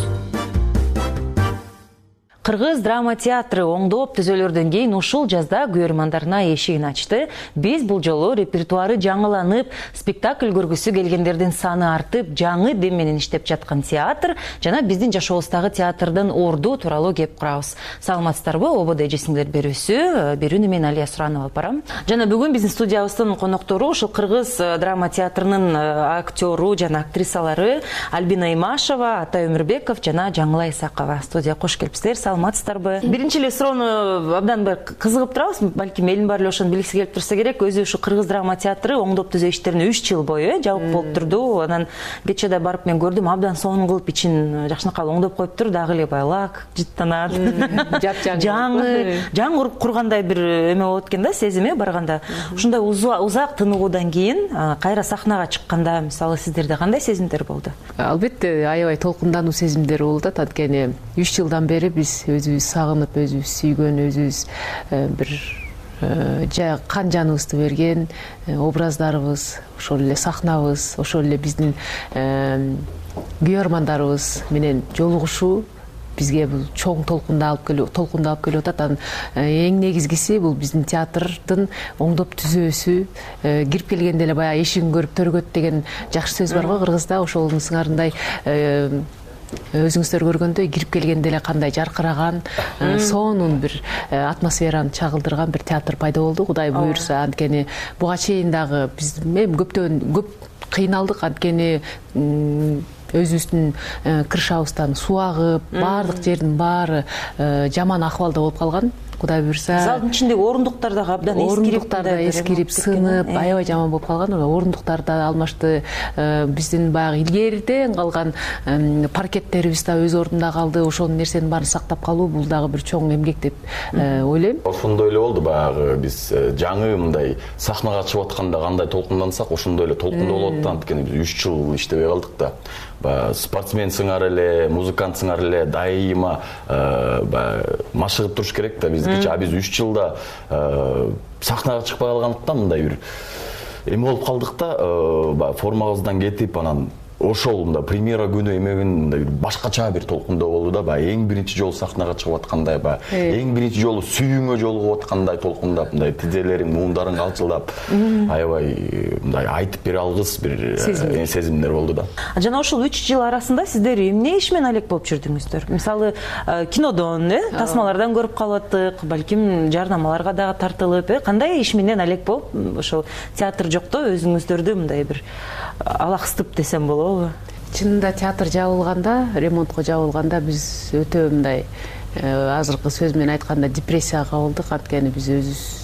Кыргыз драма театры оңдоп түзөлөрдөн кийин ушул жазда көрөрмандарына эшигин ачты. Биз бул жолу репертуары жаңыланып, спектакль көргүсү келгендердин саны артып, жаңы дем менен иштеп жаткан театр жана биздин жашообуздагы театрдын орду тууралуу кеп курабыз. Саламатсыздарбы? Ободо эже-сиңдилер берүүсү, берүүнү мен Алия Суранова алып барам. Жана бүгүн биздин студиябыздын коноктору ушул Кыргыз драма театрынын актеру жана актрисалары Альбина Имашева, Атай Өмүрбеков жана Жаңылай Исакова. Студияга кош келипсиздер. Саламатсыздарбы? Биринчи эле суроону абдан бир кызыгып турабыз. Балким элдин баары эле ошону билгиси келип турса керек. Өзү ушу Кыргыз драма театры оңдоп түзөө иштерине үч жыл бою жабык болуп турду. Анан кечээ да барып мен көрдүм, абдан сонун кылып ичин жакшынакай оңдоп коюптур. Дагы эле байлак, жыттанат. Жаңы, жаңы кургандай бир эме болот экен да, сезим э барганда. Ушундай узак тыныгуудан кийин кайра сахнага чыкканда, мисалы, сиздерде кандай сезимдер болду? Албетте, аябай толкундануу сезимдер болду. Анткени үч жылдан бери биз өзүбүз сагынып, өзүбүз сүйгөн, өзүбүз бир кан жаныбызды берген образдарыбыз, ошол эле сахнабыз, ошол эле биздин көрөрмандарыбыз менен жолугушуу бизге бул чоң толкунду алып келип, толкунду алып келип атат. Анын эң негизгиси бул биздин театрдын оңдоп түзөөсү. Кирип келгенде эле баягы эшигин көрүп төргөт деген жакшы сөз бар го кыргызда, ошонун сыңарындай өзүңүздөр көргөндөй кирип келгенде эле кандай жаркыраган, сонун бир атмосфераны чагылдырган бир театр пайда болду, Кудай буйрса. Анткени буга чейин дагы биз эми көптөн көп кыйналдык. Анткени өзүбүздүн кыршабыздан суу агып, баардык жердин баары жаман акыбалда болуп калган. Кудай буйрса. Залдын ичиндеги орундуктар да абдан эскирип, эскирип, сынып, аябай жаман болуп калган. Орундуктар да алмашты. Биздин баягы илгериден калган паркеттерибиз да өз ордунда калды. Ошол нерсенин баарын сактап калуу бул дагы бир чоң эмгек деп ойлойм. Ошондой эле болду. Баягы биз жаңы мындай сахнага чыгып атканда кандай толкундансак, ошондой эле толкундуу болот да. Анткени биз үч жыл иштебей калдык да. Спортсмен сыңары эле, музыкант сыңары эле дайыма машыгып туруш керек да. Биз кечээ биз үч жылда сахнага чыкпай калгандыктан мындай бир эме болуп калдык да, формабыздан кетип, анан ошол мында премьера күнү эмегин мындай башкача бир толкундоо болду да. Баягы эң биринчи жолу сахнага чыгып аткандай, баягы эң биринчи жолу сүйүүңө жолугуп аткандай толкундап, мындай тизелерин, муундарың калчылдап, аябай мындай айтып бере алгыс бир сезимдер болду да. Жана ошол үч жыл арасында сиздер эмне иш менен алек болуп жүрдүңүздөр? Мисалы, кинодон, э, тасмалардан көрүп калып аттык, балким жарнамаларга дагы тартылып, э, кандай иш менен алек болуп ошол театр жокто өзүңүздөрдү мындай бир алаксытып десем болобу? Чынында театр жабылганда, ремонтко жабылганда биз өтө мындай азыркы сөз менен айтканда депрессияга кабылдык. Анткени биз өзүбүз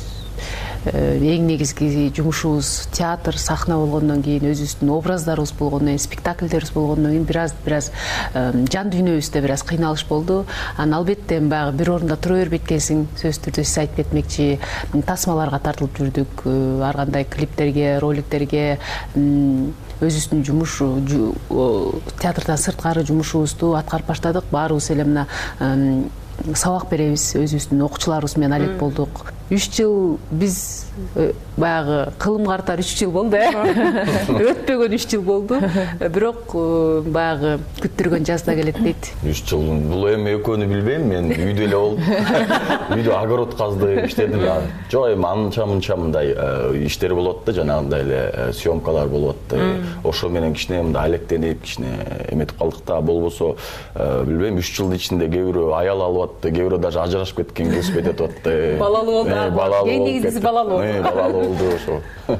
эң негизги жумушубуз театр, сахна болгондон кийин, өзүбүздүн образдарыбыз болгондон кийин, спектакльдерибиз болгондон кийин бир аз бир аз жан дүйнөбүздө бир аз кыйналыш болду. Анан албетте баягы бир орунда тура бербейт экенсиң, сөзсүз түрдө сиз айтып кетмекчи, тасмаларга тартылып жүрдүк, ар кандай клиптерге, роликтерге, өзүбүздүн жумуш театрдан сырткары жумушубузду аткарып баштадык. Баарыбыз эле мына сабак беребиз, өзүбүздүн окуучуларыбыз менен алек болдук. үч жыл биз баягы кылым картар үч жыл болду, э. Өтпөгөн үч жыл болду. Бирок баягы күттүргөн жазда келет дейт. үч жыл бул эми экөөнү билбейм, мен үйдө эле болдум. Үйдө огород каздым, иштедим. Жок, эми анча-мынча мындай иштер болот да, жанагындай эле съемкалар болот. Ошо менен кичине мындай алектенип, кичине эметип калдык да. Болбосо билбейм, үч жылдын ичинде кээ бирөө аял алып атты, кээ бирөө даже ажырашып кеткен, велосипед этип атты. Балалуу болду. Балалуу. Эң негизгиси балалуу. Балалуу болду ошо.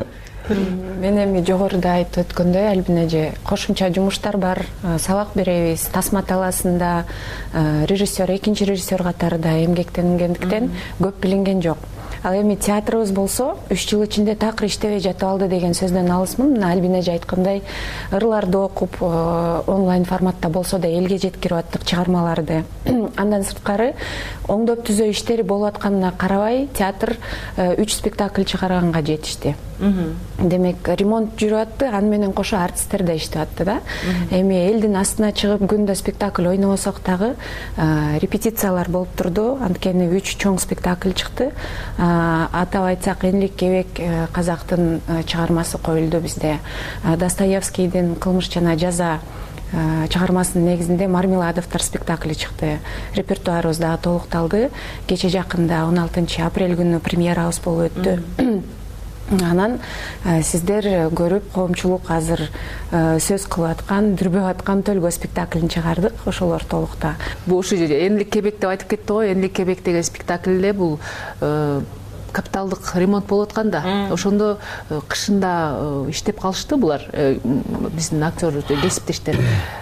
мен эми жогоруда айтып өткөндөй Альбина эже кошумча жумуштар бар, сабак беребиз Тасма талаасында, режиссер экинчи режиссер катарында эмгектенгендиктен көп билинген жок. Ал эми театрыбыз болсо үч жыл ичинде такыр иштебей жатып алды деген сөздөн алысмын. Мына Альбина эже айткандай ырларды окуп онлайн форматта болсо да элге жеткирип аттык чыгармаларды. Андан сырткары оңдоп түзөө иштери болуп атканына карабай театр үч спектакль чыгарганга жетишти. Демек ремонт жүрүп атты, аны менен кошо артисттер да иштеп атты да. Эми элдин астына чыгып күндө спектакль ойнобосок дагы репетициялар болуп турду. Анткени үч чоң спектакль чыкты. Атап айтсак Энлик Кебек казактын чыгармасы коюлду бизде. Достоевскийдин Кылмыш жана жаза чыгармасынын негизинде Мармеладовдор спектакли чыкты. Репертуарыбыз дагы толукталды. Кече жакында он алтынчы апрель күнү премьерабыз болуп өттү. Анан сиздер көрүп, коомчулук азыр сөз кылып аткан, дүрбөп аткан Төлгө спектаклин чыгардык, ошолор толукта. Бул ушу Энлик Кебек деп айтып кетти го. Энлик Кебек деген спектакльде бул капиталдык ремонт болуп атканда, ошондо кышында иштеп калышты булар, биздин актер кесиптештер.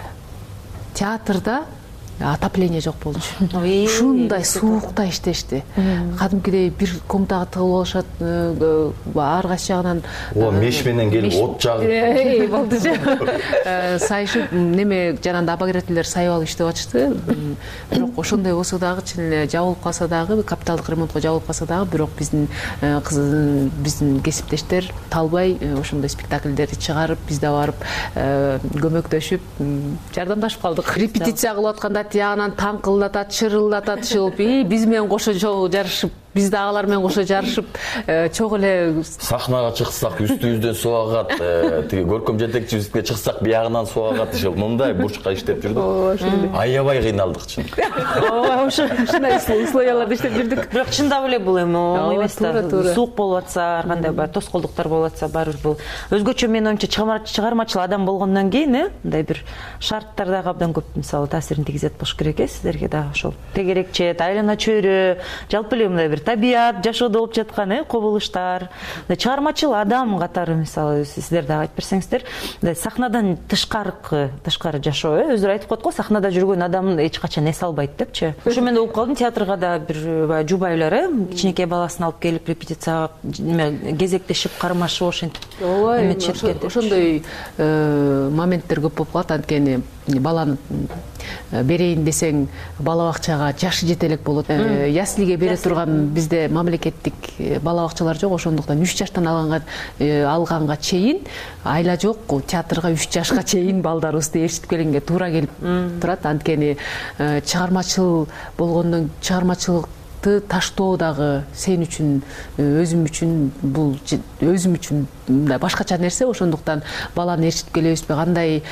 Театрда отопление жок болчу. Ушундай суукта иштешти. Кадимкидей бир комнатага тыгылып алышат, ар кайсы жагынан о меш менен келип от жагып болду же. Сайышып неме жанагындай обогревательдер сайып алып иштеп атышты. Бирок ошондой болсо дагы чын эле жабылып калса дагы, капиталдык ремонтко жабылып калса дагы, бирок биздин биздин кесиптештер талбай ошондой спектакльдерди чыгарып, биз да барып көмөктөшүп, жардамдашып калдык. Репетиция кылып атканда тиягынан таңкылдатат, чырылдатат, шылып, биз менен кошо жарышып, биз да алар менен кошо жарышып, чок эле сахнага чыксак үстүбүздөн суу агат, тиги көркөм жетекчибизге чыксак биягынан суу агат, ушул мындай бурчка иштеп жүрдүк. Аябай кыйналдык чын. Ооба, ушундай условияларда иштеп жүрдүк. Бирок чындап эле бул эми оңой эмес да. Суук болуп атса, ар кандай бар тоскоолдуктар болуп атса, барыбыр бул өзгөчө менин оюмча чыгармачыл адам болгондон кийин, мындай бир шарттар дагы абдан көп мисалы таасирин тийгизет болуш керек э, сиздерге дагы ошол тегерекчет, айлана чөйрө, жалпы эле мындай бир табият, жашоодо болуп жаткан э кобулуштар, чыгармачыл адам катары мисалы сиздер дагы айтып берсеңиздер, сахнадан тышкаркы, тышкары жашоо э, өзүлөр айтып коет го, сахнада жүргөн адам эч качан эс албайт депчи. Ошо мен угуп калдым, театрга да бир баягы жубайлар э, кичинекей баласын алып келип репетицияга кезектешип, кармашып ошентип. Ооба, ошондой моменттер көп болуп калат, анткени баланы берейин десең бала бакчага жашы жете элек болот. Яслиге бере турган бизде мамлекеттик бала бакчалар жок, ошондуктан үч жаштан алганга алганга чейин айла жок, театрга үч жашка чейин балдарыбызды ээрчитип келгенге туура келип турат. Анткени чыгармачыл болгондон чыгармачылыкты таштоо дагы сен үчүн, өзүм үчүн, бул өзүм үчүн мындай башкача нерсе, ошондуктан баланы ээрчитип келебизби, кандай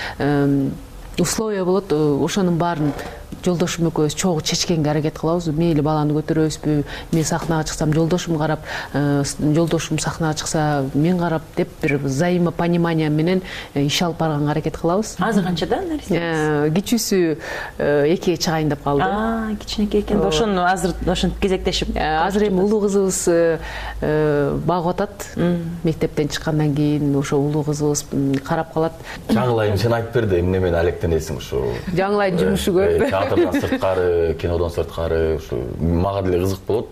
условия болот, ошонун баарын жолдошум экөөбүз чогуу чечкенге аракет кылабыз. Мейли баланы көтөрөбүзбү, мен сахнага чыксам жолдошум карап, жолдошум сахнага чыкса мен карап деп бир взаимопонимание менен иш алып барганга аракет кылабыз. Азыр канчада нарисеңиз? Кичүүсү экиге чыгайын деп калды. А, кичинекей экен. Ошону азыр ошентип кезектешип. Азыр эми улуу кызыбыз багып атат. Мектептен чыккандан кийин ошо улуу кызыбыз карап калат. Жаңылайым, сен айтып берди, эмне менен алектенесиң ушу? Жаңылайдын жумушу көп. Театрдан сырткары, кинодон сырткары, ушу мага деле кызык болот.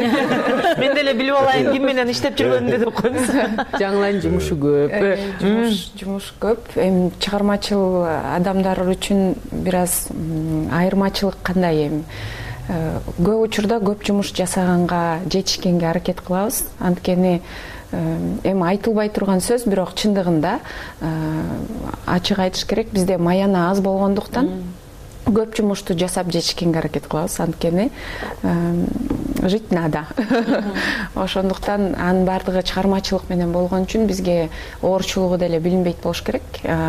Мен деле билип алайын ким менен иштеп жүргөнүмдү деп коебуз. Жаңылайдын жумушу көп. Жумуш көп. Эми чыгармачыл адамдар үчүн бир аз айырмачылык кандай эми? Көп учурда көп жумуш жасаганга, жетишкенге аракет кылабыз. Анткени эми айтылбай турган сөз, бирок чындыгында ачык айтыш керек, бизде маяна аз болгондуктан көп жумушту жасап жетишкенге аракет кылабыз. Анткени жить надо. Ошондуктан анын баардыгы чыгармачылык менен болгон үчүн бизге оорчулугу деле билинбейт болуш керек.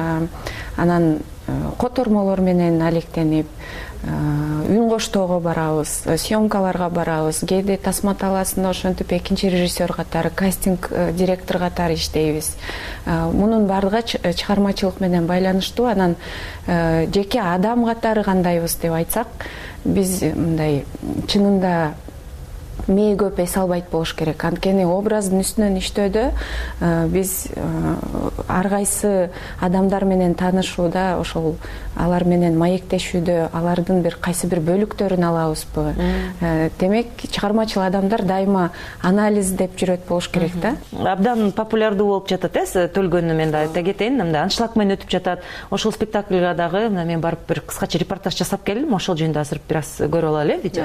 Анан котормолор менен алектенип, үн коштоого барабыз, съемкаларга барабыз, кээде Тасма талаасында ошентип экинчи режиссер катары, кастинг директор катары иштейбиз. Мунун баардыгы чыгармачылык менен байланыштуу. Анан жеке адам катары кандайбыз деп айтсак, биз мындай чынында мээ көп эс албайт болуш керек. Анткени образдын үстүнөн иштөөдө биз ар кайсы адамдар менен таанышууда, ошол алар менен маектешүүдө алардын бир кайсы бир бөлүктөрүн алабызбы. Демек, чыгармачыл адамдар дайыма анализ деп жүрөт болуш керек да. Абдан популярдуу болуп жатат э, Төлгөнү мен да айта кетейин, мындай аншлаг менен өтүп жатат. Ошол спектакльга дагы мен барып бир кыскача репортаж жасап келдим. Ошол жөнүндө азыр бир аз көрүп алалы видео.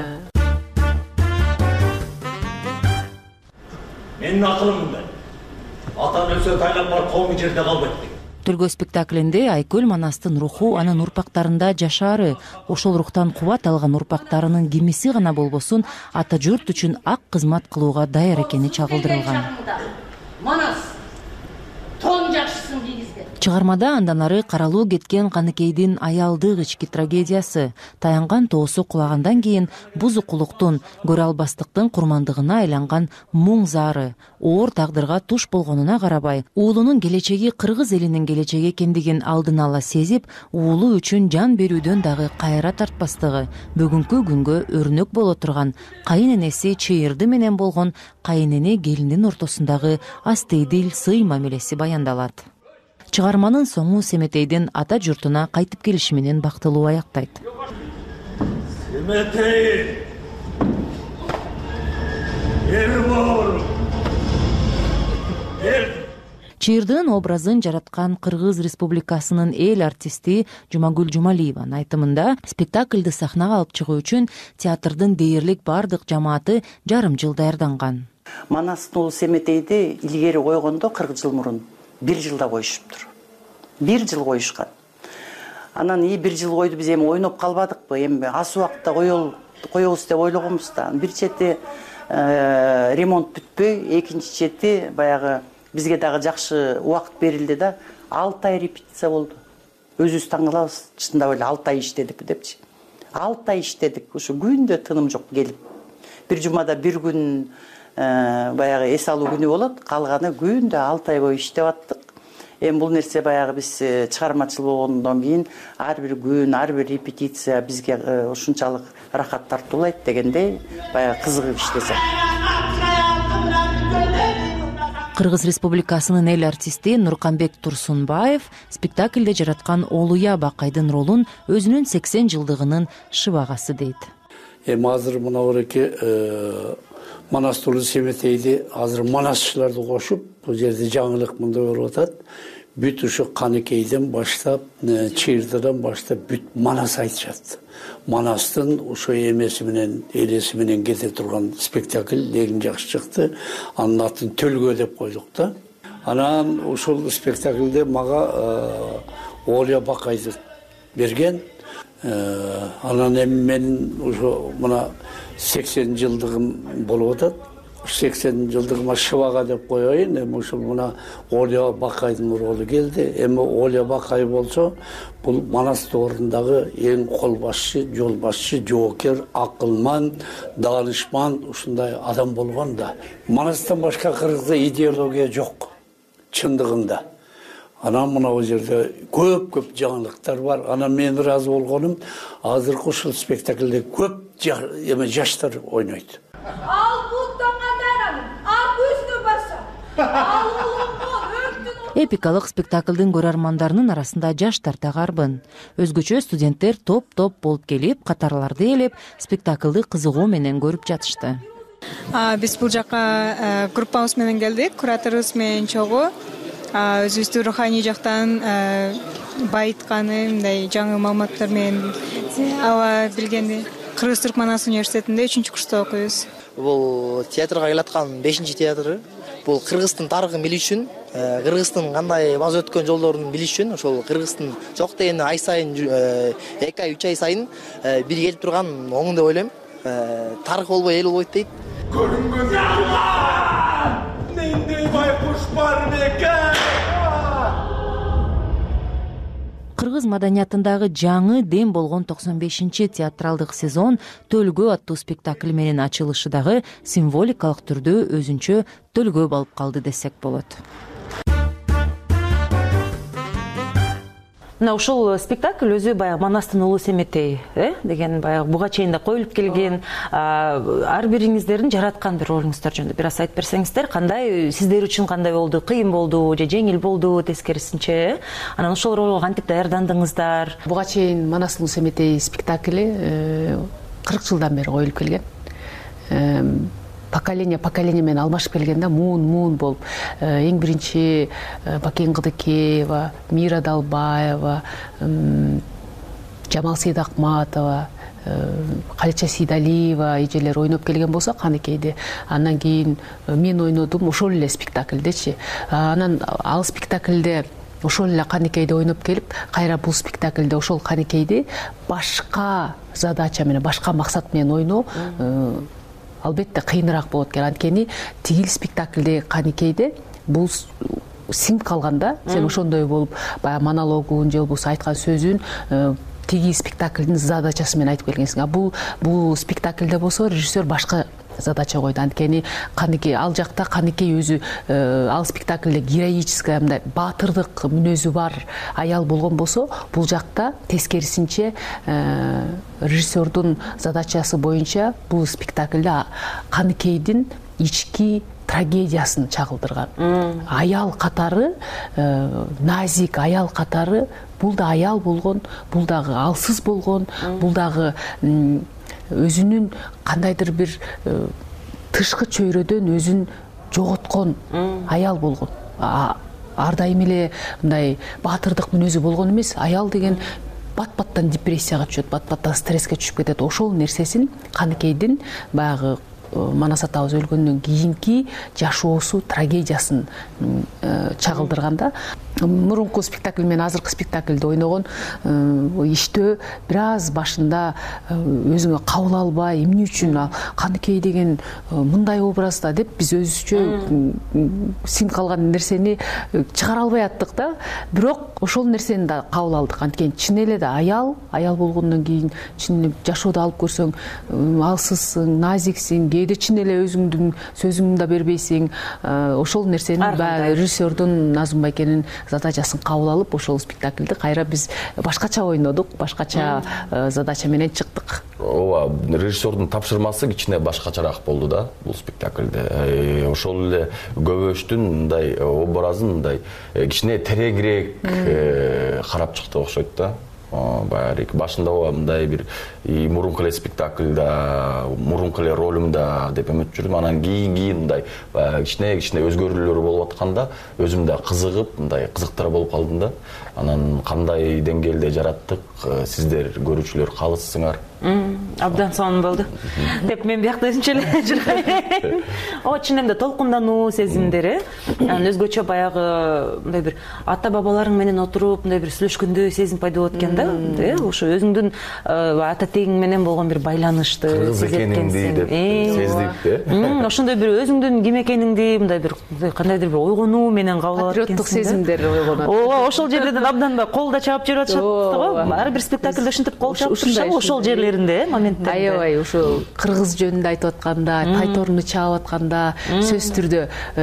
Менин акылым мындай. Атан өлсө тайлап барып коому жерде калбайт. Төлгө спектаклинде Айкөл Манастын руху анын урпактарында жашаары, ошол рухтан кубат алган урпактарынын кимиси гана болбосун ата журт үчүн ак кызмат кылууга даяр экени чагылдырылган. Манас, тон жакшысын кийгизди. Чыгармада андан ары каралуу кеткен Каныкейдин аялдык ички трагедиясы, таянган тоосу кулагандан кийин буз укулуктун, көрө албастыктын курмандыгына айланган муң заары, оор тагдырга туш болгонуна карабай, уулунун келечеги кыргыз элинин келечеги экендигин алдын ала сезип, уулу үчүн жан берүүдөн дагы кайра тартпастыгы, бүгүнкү күнгө өрнөк боло турган кайын энеси чыйырды менен болгон кайын эне келиндин ортосундагы астыйдил сый мамилеси баяндалат. Чыгарманын соңу Семетейдин ата журтуна кайтып келиши менен бактылуу аяктайт. Семетей! Эрбор! Чыйырдын образын жараткан Кыргыз Республикасынын эл артисти Жумагүл Жумалиеванын айтымында спектакльды сахнага алып чыгуу үчүн театрдын дээрлик бардык жамааты жарым жыл даярданган. Манастын уулу Семетейди илгери койгондо кырк жыл мурун бир жылда коюшуптур. Бир жыл коюшкан. Анан и бир жыл койду, биз эми ойноп калбадыкпы, эми аз убакытта коебуз деп ойлогонбуз да. Бир чети ремонт бүтпөй, экинчи чети баягы бизге дагы жакшы убакыт берилди да, алты ай репетиция болду. Өзүбүз таң калабыз, чындап эле алты ай иштедик депчи. алты ай иштедик, ушу күндө тыным жок келип. Бир жумада бир күн баягы эс алуу күнү болот, калганы күндө алты ай бою иштеп аттык. Эми бул нерсе баягы биз чыгармачыл болгондон кийин ар бир күн, ар бир репетиция бизге ушунчалык рахат тартуулайт дегендей баягы кызыгып иштесек. Кыргыз Республикасынын эл артисти Нурканбек Турсунбаев спектакльде жараткан Олуя Бакайдын ролун өзүнүн сексен жылдыгынын шыбагасы дейт. Эми азыр мына бирки Манастын уулу Семетейди азыр манасчыларды кошуп, бул жерде жаңылык мындай болуп атат. Бүт ушу Каныкейден баштап, Чыйырдыдан баштап бүт Манас айтышат. Манастын ошо эмеси менен, элеси менен кете турган спектакль эң жакшы чыкты. Анын атын Төлгө деп койдук да. Анан ошол спектакльде мага Олуя Бакайды берген. Анан эми мен ошо мына сексен жылдыгым болуп атат. сексен жылдыгыма шыбага деп коеюн. Эми ушул мына Олуя Бакайдын ролу келди. Эми Олуя Бакай болсо, бул Манас доорундагы эң кол башчы, жол башчы, жоокер, акылман, даанышман ушундай адам болгон да. Манастан башка Кыргызда идеология жок, чындыгында. Анан мына бул жерде көп-көп жаңылыктар бар. Анан мен ыраазы болгонум, азыркы ушул спектакльде көп эме жаштар ойнойт. Ал буттаңадарам, ар көзүнө баса. Ал улуңго Эпикалык спектаклдын көрөрмандарынын арасында жаштар да карбын. Өзгөчө студенттер топ-топ болуп келип, катарларды ээлеп, спектаклды кызыгуу менен көрүп жатышты. Биз бул жака группабыз менен келдик, кураторубуз менен чогуу. Өзүбүздү руханий жактан байытканы, мындай жаңы маалыматтар менен аба билгенди. Кыргыз Түрк Манас университетинде үчүнчү курста окуйбуз. Бул театрга айлаткан бешинчи театры. Бул Кыргыздын тарыхын билиш үчүн, Кыргыздын кандай маз өткөн жолдорун билиш үчүн, ошол Кыргыздын жок дегенде ай сайын эки ай, үч ай сайын бир келип турган оң деп ойлойм. Тарых болбой эл болбойт дейт. Көрүнгөз нендей байкуш бар бекен. Кыргыз маданиятындагы жаңы дем болгон токсон бешинчи театралдык сезон Төлгө аттуу спектакль менен ачылышы дагы символикалык түрдө өзүнчө төлгө болуп калды десек болот. Мына ушул спектакль өзү баягы Манастын улуу Семетей деген баягы буга чейин да коюлуп келген, ар бириңиздердин жараткан бир ролуңуздар жөнүндө бир аз айтып берсеңиздер, кандай сиздер үчүн кандай болду, кыйын болду же жеңил болду тескерисинче? Анан ошол ролго кантип даярдандыңыздар? Буга чейин Манастын улуу Семетей спектакли кырк жылдан бери коюлуп келген. Поколение поколение менен алмашып келгенде муун муун болуп, эң биринчи Бакен Кыдыкеева, Мира Далбаева, Жамал Сейдакматова, Калича Сейдалиева эжелер ойноп келген болсо Каныкейде, андан кийин мен ойнодум ошол эле спектакльдечи. Анан ал спектакльде ошол эле Каныкейде ойноп келип, кайра бул спектакльде ошол Каныкейди башка задача менен, башка максат менен ойноо албетте кыйыныраак болот экен. Анткени тигил спектакльде Каныкейде бул сиңип калганда, сен ошондой болуп, баягы монологун же болбосо айткан сөзүн тиги спектакльдин задачасы менен айтып келгенсиң. А бул бул спектакльде болсо режиссер башка задача койду. Анткени Каныкей ал жакта Каныкей өзү ал спектакльде героический мындай баатырдык мүнөзү бар аял болгон болсо, бул жакта тескерисинче режиссердун задачасы боюнча бул спектакльде Каныкейдин ички трагедиясын чагылдырган. Аял катары, назик аял катары, бул да аял болгон, бул дагы алсыз болгон, бул дагы өзүнүн кандайдыр бир тышкы чөйрөдөн өзүн жоготкон аял болгон. Ар дайым эле мындай баатырдык мүнөзү болгон эмес. Аял деген бат-баттан депрессияга түшөт, бат-баттан стресске түшүп кетет. Ошол нерсесин Каныкейдин баягы Манас атабыз өлгөндөн кийинки жашоосу, трагедиясын чагылдырганда, мурунку спектакль менен азыркы спектакльде ойногон иштөө бир аз башында өзүңө кабыл албай, эмне үчүн Каныкей деген мындай образда деп биз өзүчө сиңип калган нерсени чыгара албай аттык да. Бирок ошол нерсени да кабыл алдык. Анткени чын эле да аял, аял болгондон кийин чын жашоодо алып көрсөң алсызсың, назиксиң, кээде чын эле өзүңдүн сөзүңдү да бербейсиң. Ошол нерсени баягы режиссердун Назым Байкенин задачасын кабыл алып, ошол спектакльди кайра биз башкача ойнодук, башкача задача менен чыктык. Ооба, режиссердун тапшырмасы кичине башкачараак болду да бул спектакльде. Ошол эле көбөштүн мындай образын мындай кичине тереңирээк карап чыкты окшойт да. Баягы башында мындай бир мурунку эле спектакльда, мурунку эле ролумда деп үмүт жүрдүм. Анан кийин кийин мындай кичине кичине өзгөрүүлөр болуп атканда өзүм да кызыгып, мындай кызыктар болуп калдым да. Анан кандай деңгээлде жараттык, сиздер көрүүчүлөр калысыңар. Абдан сонун болду деп мен биякта өзүнчө эле жүргөйм. Ооба, чынында толкундануу сезимдери, анан өзгөчө баягы мындай бир ата бабаларың менен отуруп мындай бир сүйлөшкөндөй сезим пайда болот экен да. Ошо өзүңдүн ата тегиң менен болгон бир байланышты сезет экенсиң деп сездик да. Ошондой бир өзүңдүн ким экениңди мындай бир кандайдыр бир ойгонуу менен кабыл алат экенсиң. Патриоттук сезимдер ойгонот. Ооба, ошол жерлерден абдан да кол да чаап жүрүп атышат го. Ар бир спектакльде ушинтип кол чаап турушабы ошол жерлер моменттерде. Аябай ушул кыргыз жөнүндө айтып атканда, тайторуну чаап атканда сөзсүз түрдө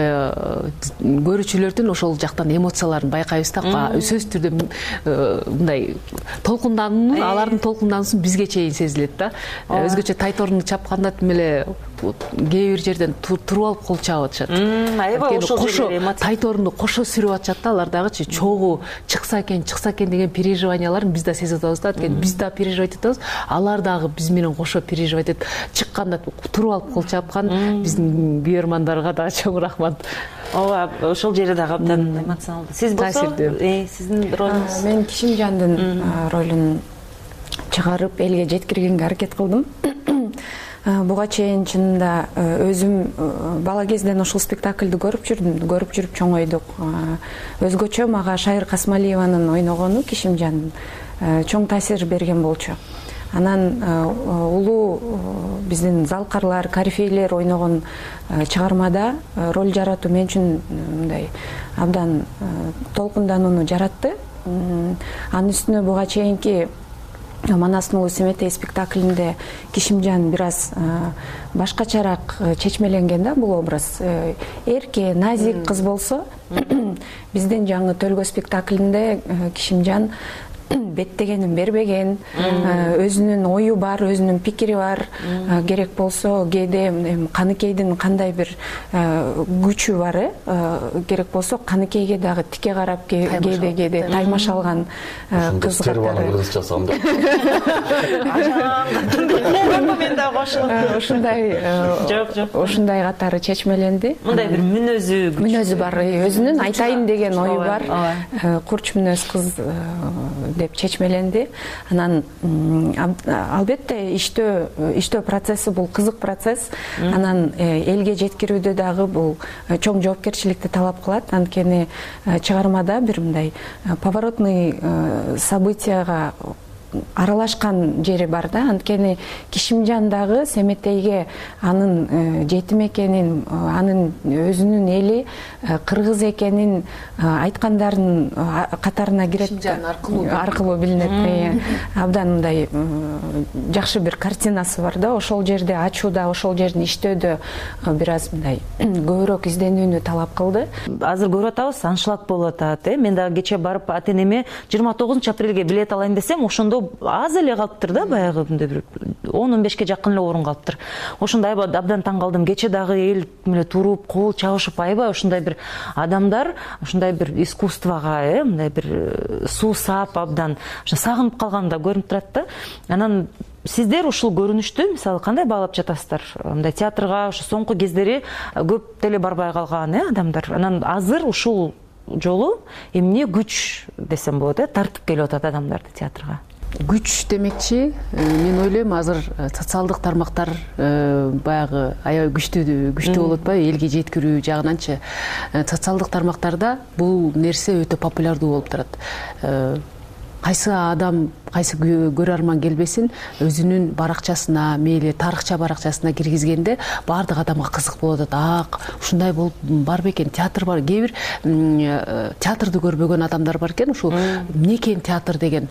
көрүүчүлөрдүн ошол жактан эмоцияларын байкайбыз да. Сөзсүз түрдө мындай толкундануу, алардын толкундануусу бизге чейин сезилет да. Өзгөчө тайторуну чапканда тим эле кээ бир жерден туруп алып кол чаап атышат. Аябай ошол жерлер эмоция. Тайторуну кошо сүрүп атышат да, алар дагычы чогуу чыкса экен, чыкса экен деген переживанияларын биз да сезип атабыз да. Анткени биз да переживать этебиз, алар дагы биз менен кошо переживать этип чыкканда туруп алып кол чапкан биздин күйөрмандарга да чоң рахмат. Ооба, ошол жери дагы абдан эмоционалдуу. Сиз болсо, сиздин ролуңуз? Мен Кишимжандын ролун чыгарып элге жеткиргенге аракет кылдым. Буга чейин чынында өзүм бала кезден ошол спектакльди көрүп жүрдүм, көрүп жүрүп чоңойдук. Өзгөчө мага Шайыр Касмалиеванын ойногону Кишимжандын чоң таасир берген болчу. Анан улуу биздин залкарлар, корифейлер ойногон чыгармада роль жаратуу мен үчүн мындай абдан толкунданууну жаратты. Анын үстүнө буга чейинки Манастын улуу Семетей спектаклинде Кишимжан бир аз башкачараак чечмеленген да бул образ. Эрке, назик кыз болсо, биздин жаңы Төлгө спектаклинде Кишимжан беттегенин бербеген, өзүнүн ою бар, өзүнүн пикири бар. Керек болсо кээде Каныкейдин кандай бир күчү бар, керек болсо Каныкейге дагы тике карап кээде кээде таймаш алган кыз катары. Мен да кошулуп ушундай жок жок ушундай катары чечмеленди. Мындай бир мүнөзү мүнөзү бар, өзүнүн айтайын деген ою бар. Курч мүнөз кыз деп чечмеленди. Анан албетте иштөө иштөө процесси бул кызык процесс. Анан элге жеткирүүдө дагы бул чоң жоопкерчиликти талап кылат. Анткени чыгармада бир мындай поворотный событияга аралашкан жери бар да. Анткени Кишимжан дагы Семетейге анын жетим экенин, анын өзүнүн эли кыргыз экенин айткандарын катарына кирет. Кишимжан аркылуу билинет. Абдан мындай жакшы бир картинасы бар да. Ошол жерде ачууда, ошол жердин иштөөдө бир аз мындай көбүрөөк изденүүнү талап кылды. Азыр көрүп атабыз, аншлаг болуп атат. Мен дагы кече барып ата-энеме жыйырма тогузунчу апрелге билет алайын десем, ошондо аз эле калыптыр да, баягы бир он он бешке жакын эле орун калыптыр. Ошондой абдан таң калдым. Кече дагы эл эле туруп, кол чабышып, аябай ошондой бир адамдар, ошондой бир искусствого, э, мындай бир суусап абдан сагынып калганда көрүнүп турат да. Анан сиздер ушул көрүнүштү мисалы кандай баалап жатасыздар? Мындай театрга ошо соңку кездери көп деле барбай калган, э, адамдар. Анан азыр ушул жолу эмне күч десем болот, э, тартып келип атат адамдарды театрга? Күч демекчи, мен ойлойм азыр социалдык тармактар баягы аябай күчтүү күчтүү болуп атпайбы, элге жеткирүү жагынанчы. Социалдык тармактарда бул нерсе өтө популярдуу болуп турат. Кайсы адам, кайсы көрөрман келбесин өзүнүн баракчасына, мейли тарыхча баракчасына киргизгенде баардык адамга кызык болуп атат. А, ушундай болуп бар бекен, театр бар. Кээ бир театрды көрбөгөн адамдар бар экен, ушул эмне экен театр деген.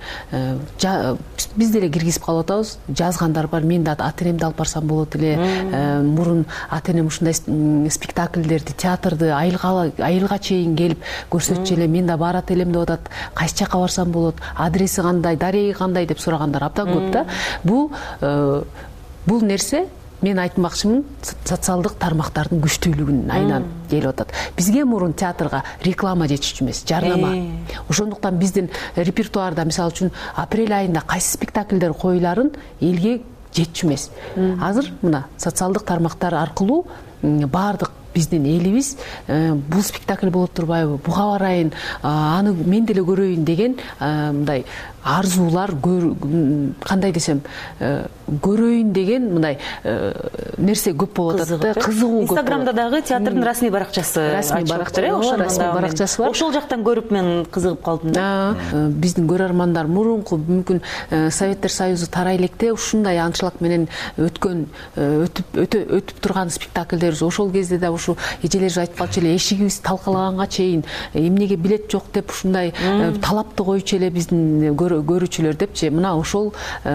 Биз деле киргизип калып атабыз, жазгандар бар. Мен да ата-энемди алып барсам болот эле. Мурун ата-энем ушундай спектакльдерди, театрды айылга чейин келип көрсөтчү эле. Мен да барат элем деп атат. Кайсы жака барсам болот? Адреси кандай, дареги кандай деп сурагандар абдан көп да. Бул бул нерсе мен айтмакчымын, социалдык тармактардын күчтүүлүгүнүн айынан келип атат. Бизге мурун театрга реклама жетишчү эмес, жарнама. Ошондуктан биздин репертуарда мисалы үчүн апрель айында кайсы спектакльдер коюларын элге жетчү эмес. Азыр мына социалдык тармактар аркылуу баардык биздин элибиз бул спектакль болот турбайбы, буга барайын, аны мен деле көрөйүн деген мындай арзуулар, кандай десем, көрөйүн деген мындай нерсе көп болуп атат да, кызыгуу көп. Инстаграмда дагы театрдын расмий баракчасы, расмий баракчасы бар. Ошол жактан көрүп мен кызыгып калдым да. Биздин көрөрмандар мурунку мүмкүн Советтер Союзу тарай электе ушундай анчлаг менен өткөн, өтүп өтүп турган спектакльдер, ошол кезде да ушу эжелер айтып калчу эле, эшигибиз талкалаганга чейин эмнеге билет жок деп ушундай талапты коючу эле биздин көрүүчүлөр депчи. Мына ошол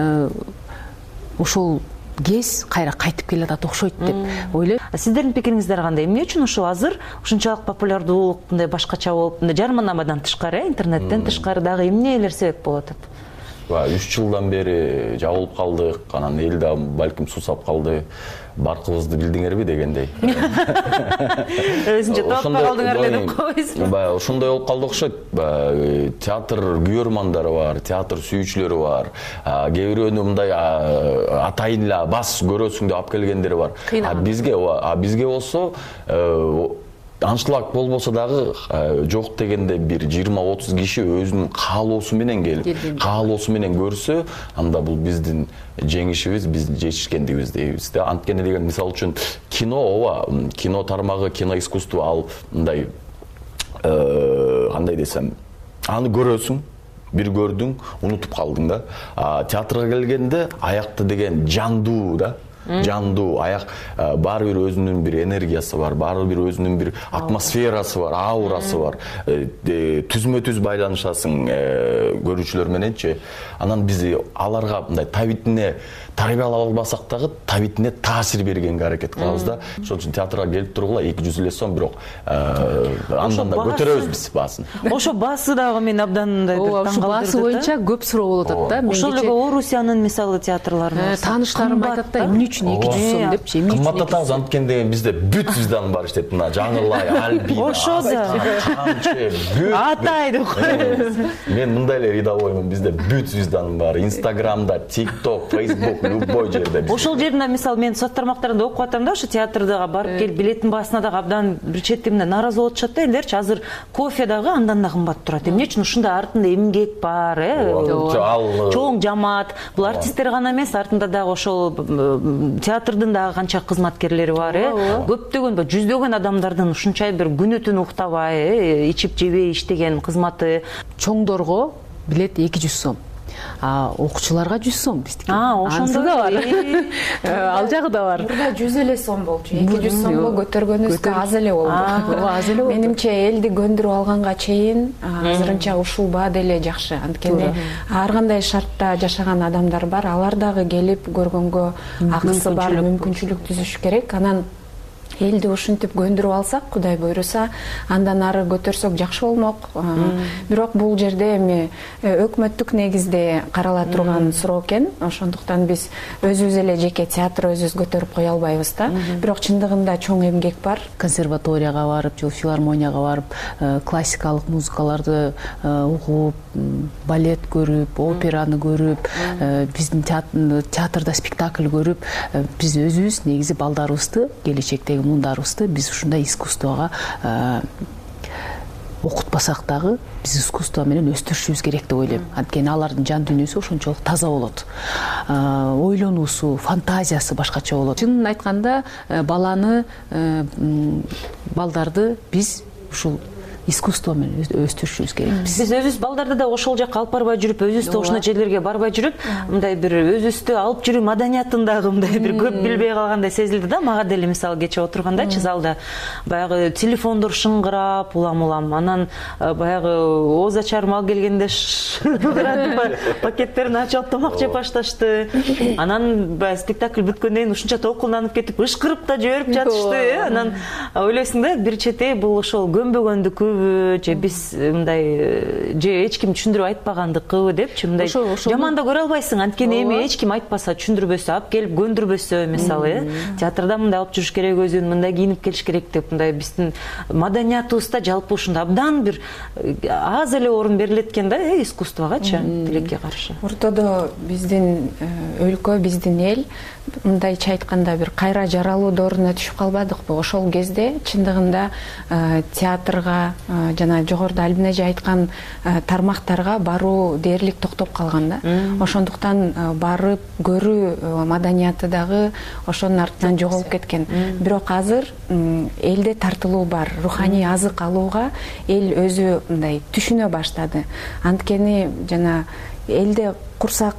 ошол кез кайра кайтып келе атат окшойт деп ойлойм. Сиздердин пикириңиздер кандай? Эмне үчүн ушул азыр ушунчалык популярдуулук, мындай башкача болуп, мындай жарманамадан тышкары, интернеттен тышкары дагы эмнелер себеп болуп атат? үч жылдан бери жабылып калдык, анан эл да балким сусап калды. Баркыбызды билдиңерби дегендей. Өзүнчө таппай калдыңар эле деп койсуң. Баягы ошондой болуп калды окшойт. Театр күйөрмандары бар, театр сүйүүчүлөрү бар. Кээ бирөөнү мындай атайын эле бас көрөсүң деп алып келгендери бар. А бизге, а бизге болсо аншлаг болбосо дагы жок дегенде бир жыйырма отуз киши өзүнүн каалоосу менен келип, каалоосу менен көрсө, анда бул биздин жеңишибиз, биздин жетишкендигибиз дейбиз да. Анткени деген мисалы үчүн кино, ооба, кино тармагы, кино искусство ал мындай кандай десем, аны көрөсүң, бир көрдүң, унутуп калдың да. Театрга келгенде аякты деген жандуу да. жандуу, аяк баары бир өзүнүн бир энергиясы бар, баары бир өзүнүн бир атмосферасы бар, аурасы бар. Түзмө түз байланышасың көрүүчүлөр мененчи. Анан биз аларга мындай табитине тарбиялап албасак дагы табитине таасир бергенге аракет кылабыз да. Ошон үчүн театрга келип тургула эки жүз эле сом, бирок андан да көтөрөбүз биз баасын. Ошо баасы дагы мен абдан мындай бир таң калтырды. Баасы боюнча көп суроо болуп атат да. Ошол эле Орусиянын мисалы театрларында тааныштарым айтат да, эмне үчүн эки жүз сом депчи, эмне үчүн? Кымбаттатабыз, анткенде бизде бүт виздан бар иштейт. Мына Жаңылай, Альбина, ошо да. Атай деп коебуз. Мен мындай эле рядовоймун, бизде бүт виздан бар. Инстаграмда, TikTok, Facebook, любой жерде. Ошол жерде мисалы мен соц тармактарында окуп атам да, ошо театрдага барып келип билеттин баасына дагы абдан бир четимде нааразы болуп атышат да элдерчи. Азыр кофе дагы андан да кымбат турат. Эмне үчүн? Ушунда артында эмгек бар, э? Чоң жамаат. Бул артисттер гана эмес, артында дагы ошол театрдын дагы канча кызматкерлери бар, э? Көптөгөн, жүздөгөн адамдардын ушунча бир күнү түн уктабай, ичип жебей иштеген кызматы. Чоңдорго билет эки жүз сом. А окуучуларга жүз сом биздики. А, ошондо да бар. Ал жагы да бар. Мурда жүз эле сом болчу. эки жүз сомго көтөргөнүбүз аз эле болду. Аз эле болду. Менимче элди көндүрүп алганга чейин азырынча ушул баа деле жакшы. Анткени ар кандай шартта жашаган адамдар бар. Алар дагы келип көргөнгө акысы бар, мүмкүнчүлүк түзүш керек. Анан элди ушинтип көндүрүп алсак, Кудай буйруса, андан ары көтөрсөк жакшы болмок. Бирок бул жерде эми өкмөттүк негизде карала турган суроо экен. Ошондуктан биз өзүбүз эле жеке театр өзүбүз көтөрүп кое албайбыз да. Бирок чындыгында чоң эмгек бар. Консерваторияга барып, же филармонияга барып, классикалык музыкаларды угуп, балет көрүп, операны көрүп, биздин театрда спектакль көрүп, биз өзүбүз негизи балдарыбызды, келечектеги мундарыбызды биз ушундай искусствого окутпасак дагы биз искусство менен өстүрүшүбүз керек деп ойлойм. Анткени алардын жан дүйнөсү ошончолук таза болот. Ойлонуусу, фантазиясы башкача болот. Чынын айтканда, баланы, балдарды биз ушул искусство менен өстүрүшүбүз керек. Биз өзүбүз балдарды да ошол жакка алып барбай жүрүп, өзүбүз да ошондой жерлерге барбай жүрүп, мындай бир өзүбүздү алып жүрүү маданиятын дагы мындай бир көп билбей калгандай сезилди да. Мага деле мисалы кече отургандачы залда баягы телефондор шыңгырап, улам-улам. Анан баягы ооз ачар мал келгенде пакеттерин ачып алып тамак жеп башташты. Анан спектакль бүткөндөн кийин ушунча толкунданып кетип, ышкырып да жиберип жатышты. Анан ойлойсуң да, бир чети бул ошол көнбөгөндүкү же биз мындай же эч ким түшүндүрүп айтпагандыкыбы депчи, мындай жаман да көрө албайсың. Анткени эми эч ким айтпаса, түшүндүрбөсө, алып келип көндүрбөсө, мисалы, театрда мындай алып жүрүш керек, өзүн мындай кийинип келиш керек деп, мындай биздин маданиятыбызда жалпы ушунда абдан бир аз эле орун берилет экен да, искусствогачы, тилекке каршы. Ортодо биздин өлкө, биздин эл мындайча айтканда бир кайра жаралуу дооруна түшүп калбадыкпы? Ошол кезде чындыгында театрга жана жогоруда Альбина эже айткан тармактарга баруу дээрлик токтоп калган да. Ошондуктан барып көрүү маданияты дагы ошонун артынан жоголуп кеткен. Бирок азыр элде тартылуу бар. Руханий азык алууга эл өзү мындай түшүнө баштады. Анткени жана элде курсак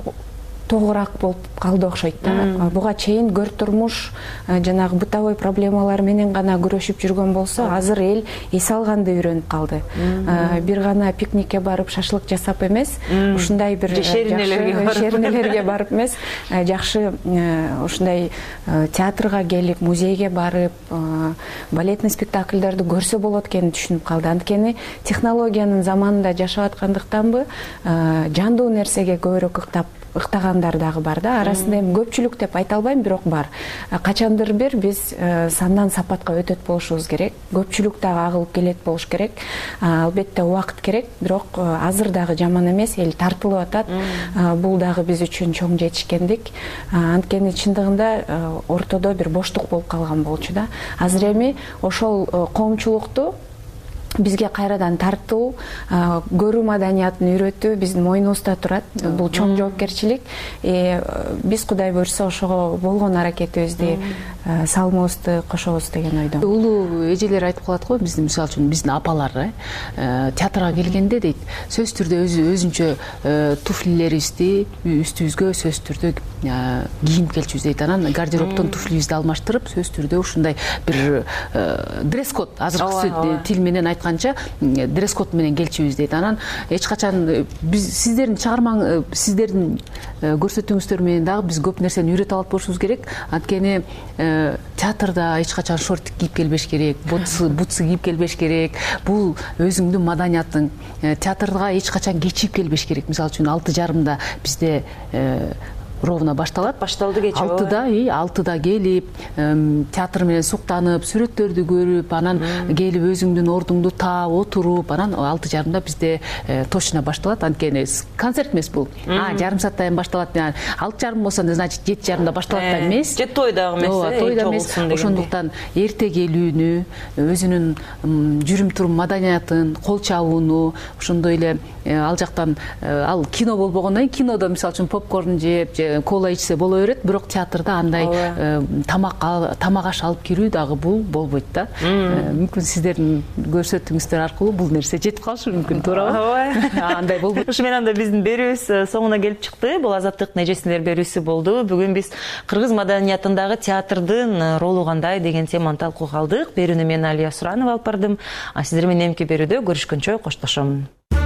тогурак болуп калды окшойт да. Буга чейин көр турмуш жанагы бытовой проблемалар менен гана күрөшүп жүргөн болсо, азыр эл эс алганды үйрөнүп калды. Бир гана пикникке барып шашлык жасап эмес, ушундай бир шеринелерге барып эмес, жакшы ушундай театрга келип, музейге барып, балетный спектакльдерди көрсө болот экенин түшүнүп калды. Анткени технологиянын заманында жашап аткандыктанбы, жандуу нерсеге көбүрөөк ыктап ыктагандар дагы бар да. Арасында эми көпчүлүк деп айта албайм, бирок бар. Качандыр бир биз сандан сапатка өтөт болушубуз керек. Көпчүлүк дагы агылып келет болуш керек. Албетте убакыт керек, бирок азыр дагы жаман эмес, эл тартылып атат. Бул дагы биз үчүн чоң жетишкендик. Анткени чындыгында ортодо бир боштук болуп калган болчу да. Азыр эми ошол коомчулукту бизге кайрадан тартуу, көрүү маданиятын үйрөтүү биздин мойнубузда турат. Бул чоң жоопкерчилик. Биз Кудай буйруса ошого болгон аракетибизди салымыбызды кошобуз деген ойдо. Улуу эжелер айтып калат го, биздин мисалы үчүн биздин апалар театрга келгенде дейт, сөзсүз түрдө өзүнчө туфлилерибизди үстүбүзгө сөзсүз түрдө кийинип келчүбүз дейт. Анан гардеробтон туфлибизди алмаштырып, сөзсүз түрдө ушундай бир дресс-код, азыркы тил менен айтканча дресс-код менен келчүбүз дейт. Анан эч качан биз сиздердин чыгармаң, сиздердин көрсөтүүңүздөр менен дагы биз көп нерсени үйрөтүп алып болушубуз керек. Анткени театрда эч качан шортик кийип келбеш керек, бутсы кийип келбеш керек. Бул өзүңдүн маданиятың. Театрга эч качан кечип келбеш керек. Мисалы үчүн алты жарымда бизде ровно башталат. Башталды кечээ. Алтыда, алтыда келип, театр менен суктанып, сүрөттөрдү көрүп, анан келип өзүңдүн ордуңду таап отуруп, анан алты жарымда бизде точно башталат. Анткени концерт эмес бул. А, жарым сааттан башталат. алты жарым болсо, значит, жети жарымда башталат да эмес. Же тойдагы эмес, тойда эмес. Ошондуктан эрте келүүнү, өзүнүн жүрүм-турум маданиятын, кол чабууну, ошондой эле ал жактан ал кино болбогондон кийин кинодо мисалы үчүн попкорн жеп, кола ичсе боло берет, бирок театрда андай тамак тамак аш алып кирүү дагы бул болбойт да. Мүмкүн сиздердин көрсөтүүңүздөр аркылуу бул нерсе жетип калышы мүмкүн, туурабы? Андай болбойт. Ушу менен да биздин берүүбүз соңуна келип чыкты. Бул Азаттык нежесиндер берүүсү болду. Бүгүн биз кыргыз маданиятындагы театрдын ролу кандай деген теманы талкууга алдык. Берүүнү мен Алия Суранова алып бардым. А сиздер менен эмки берүүдө көрүшкөнчө коштошом.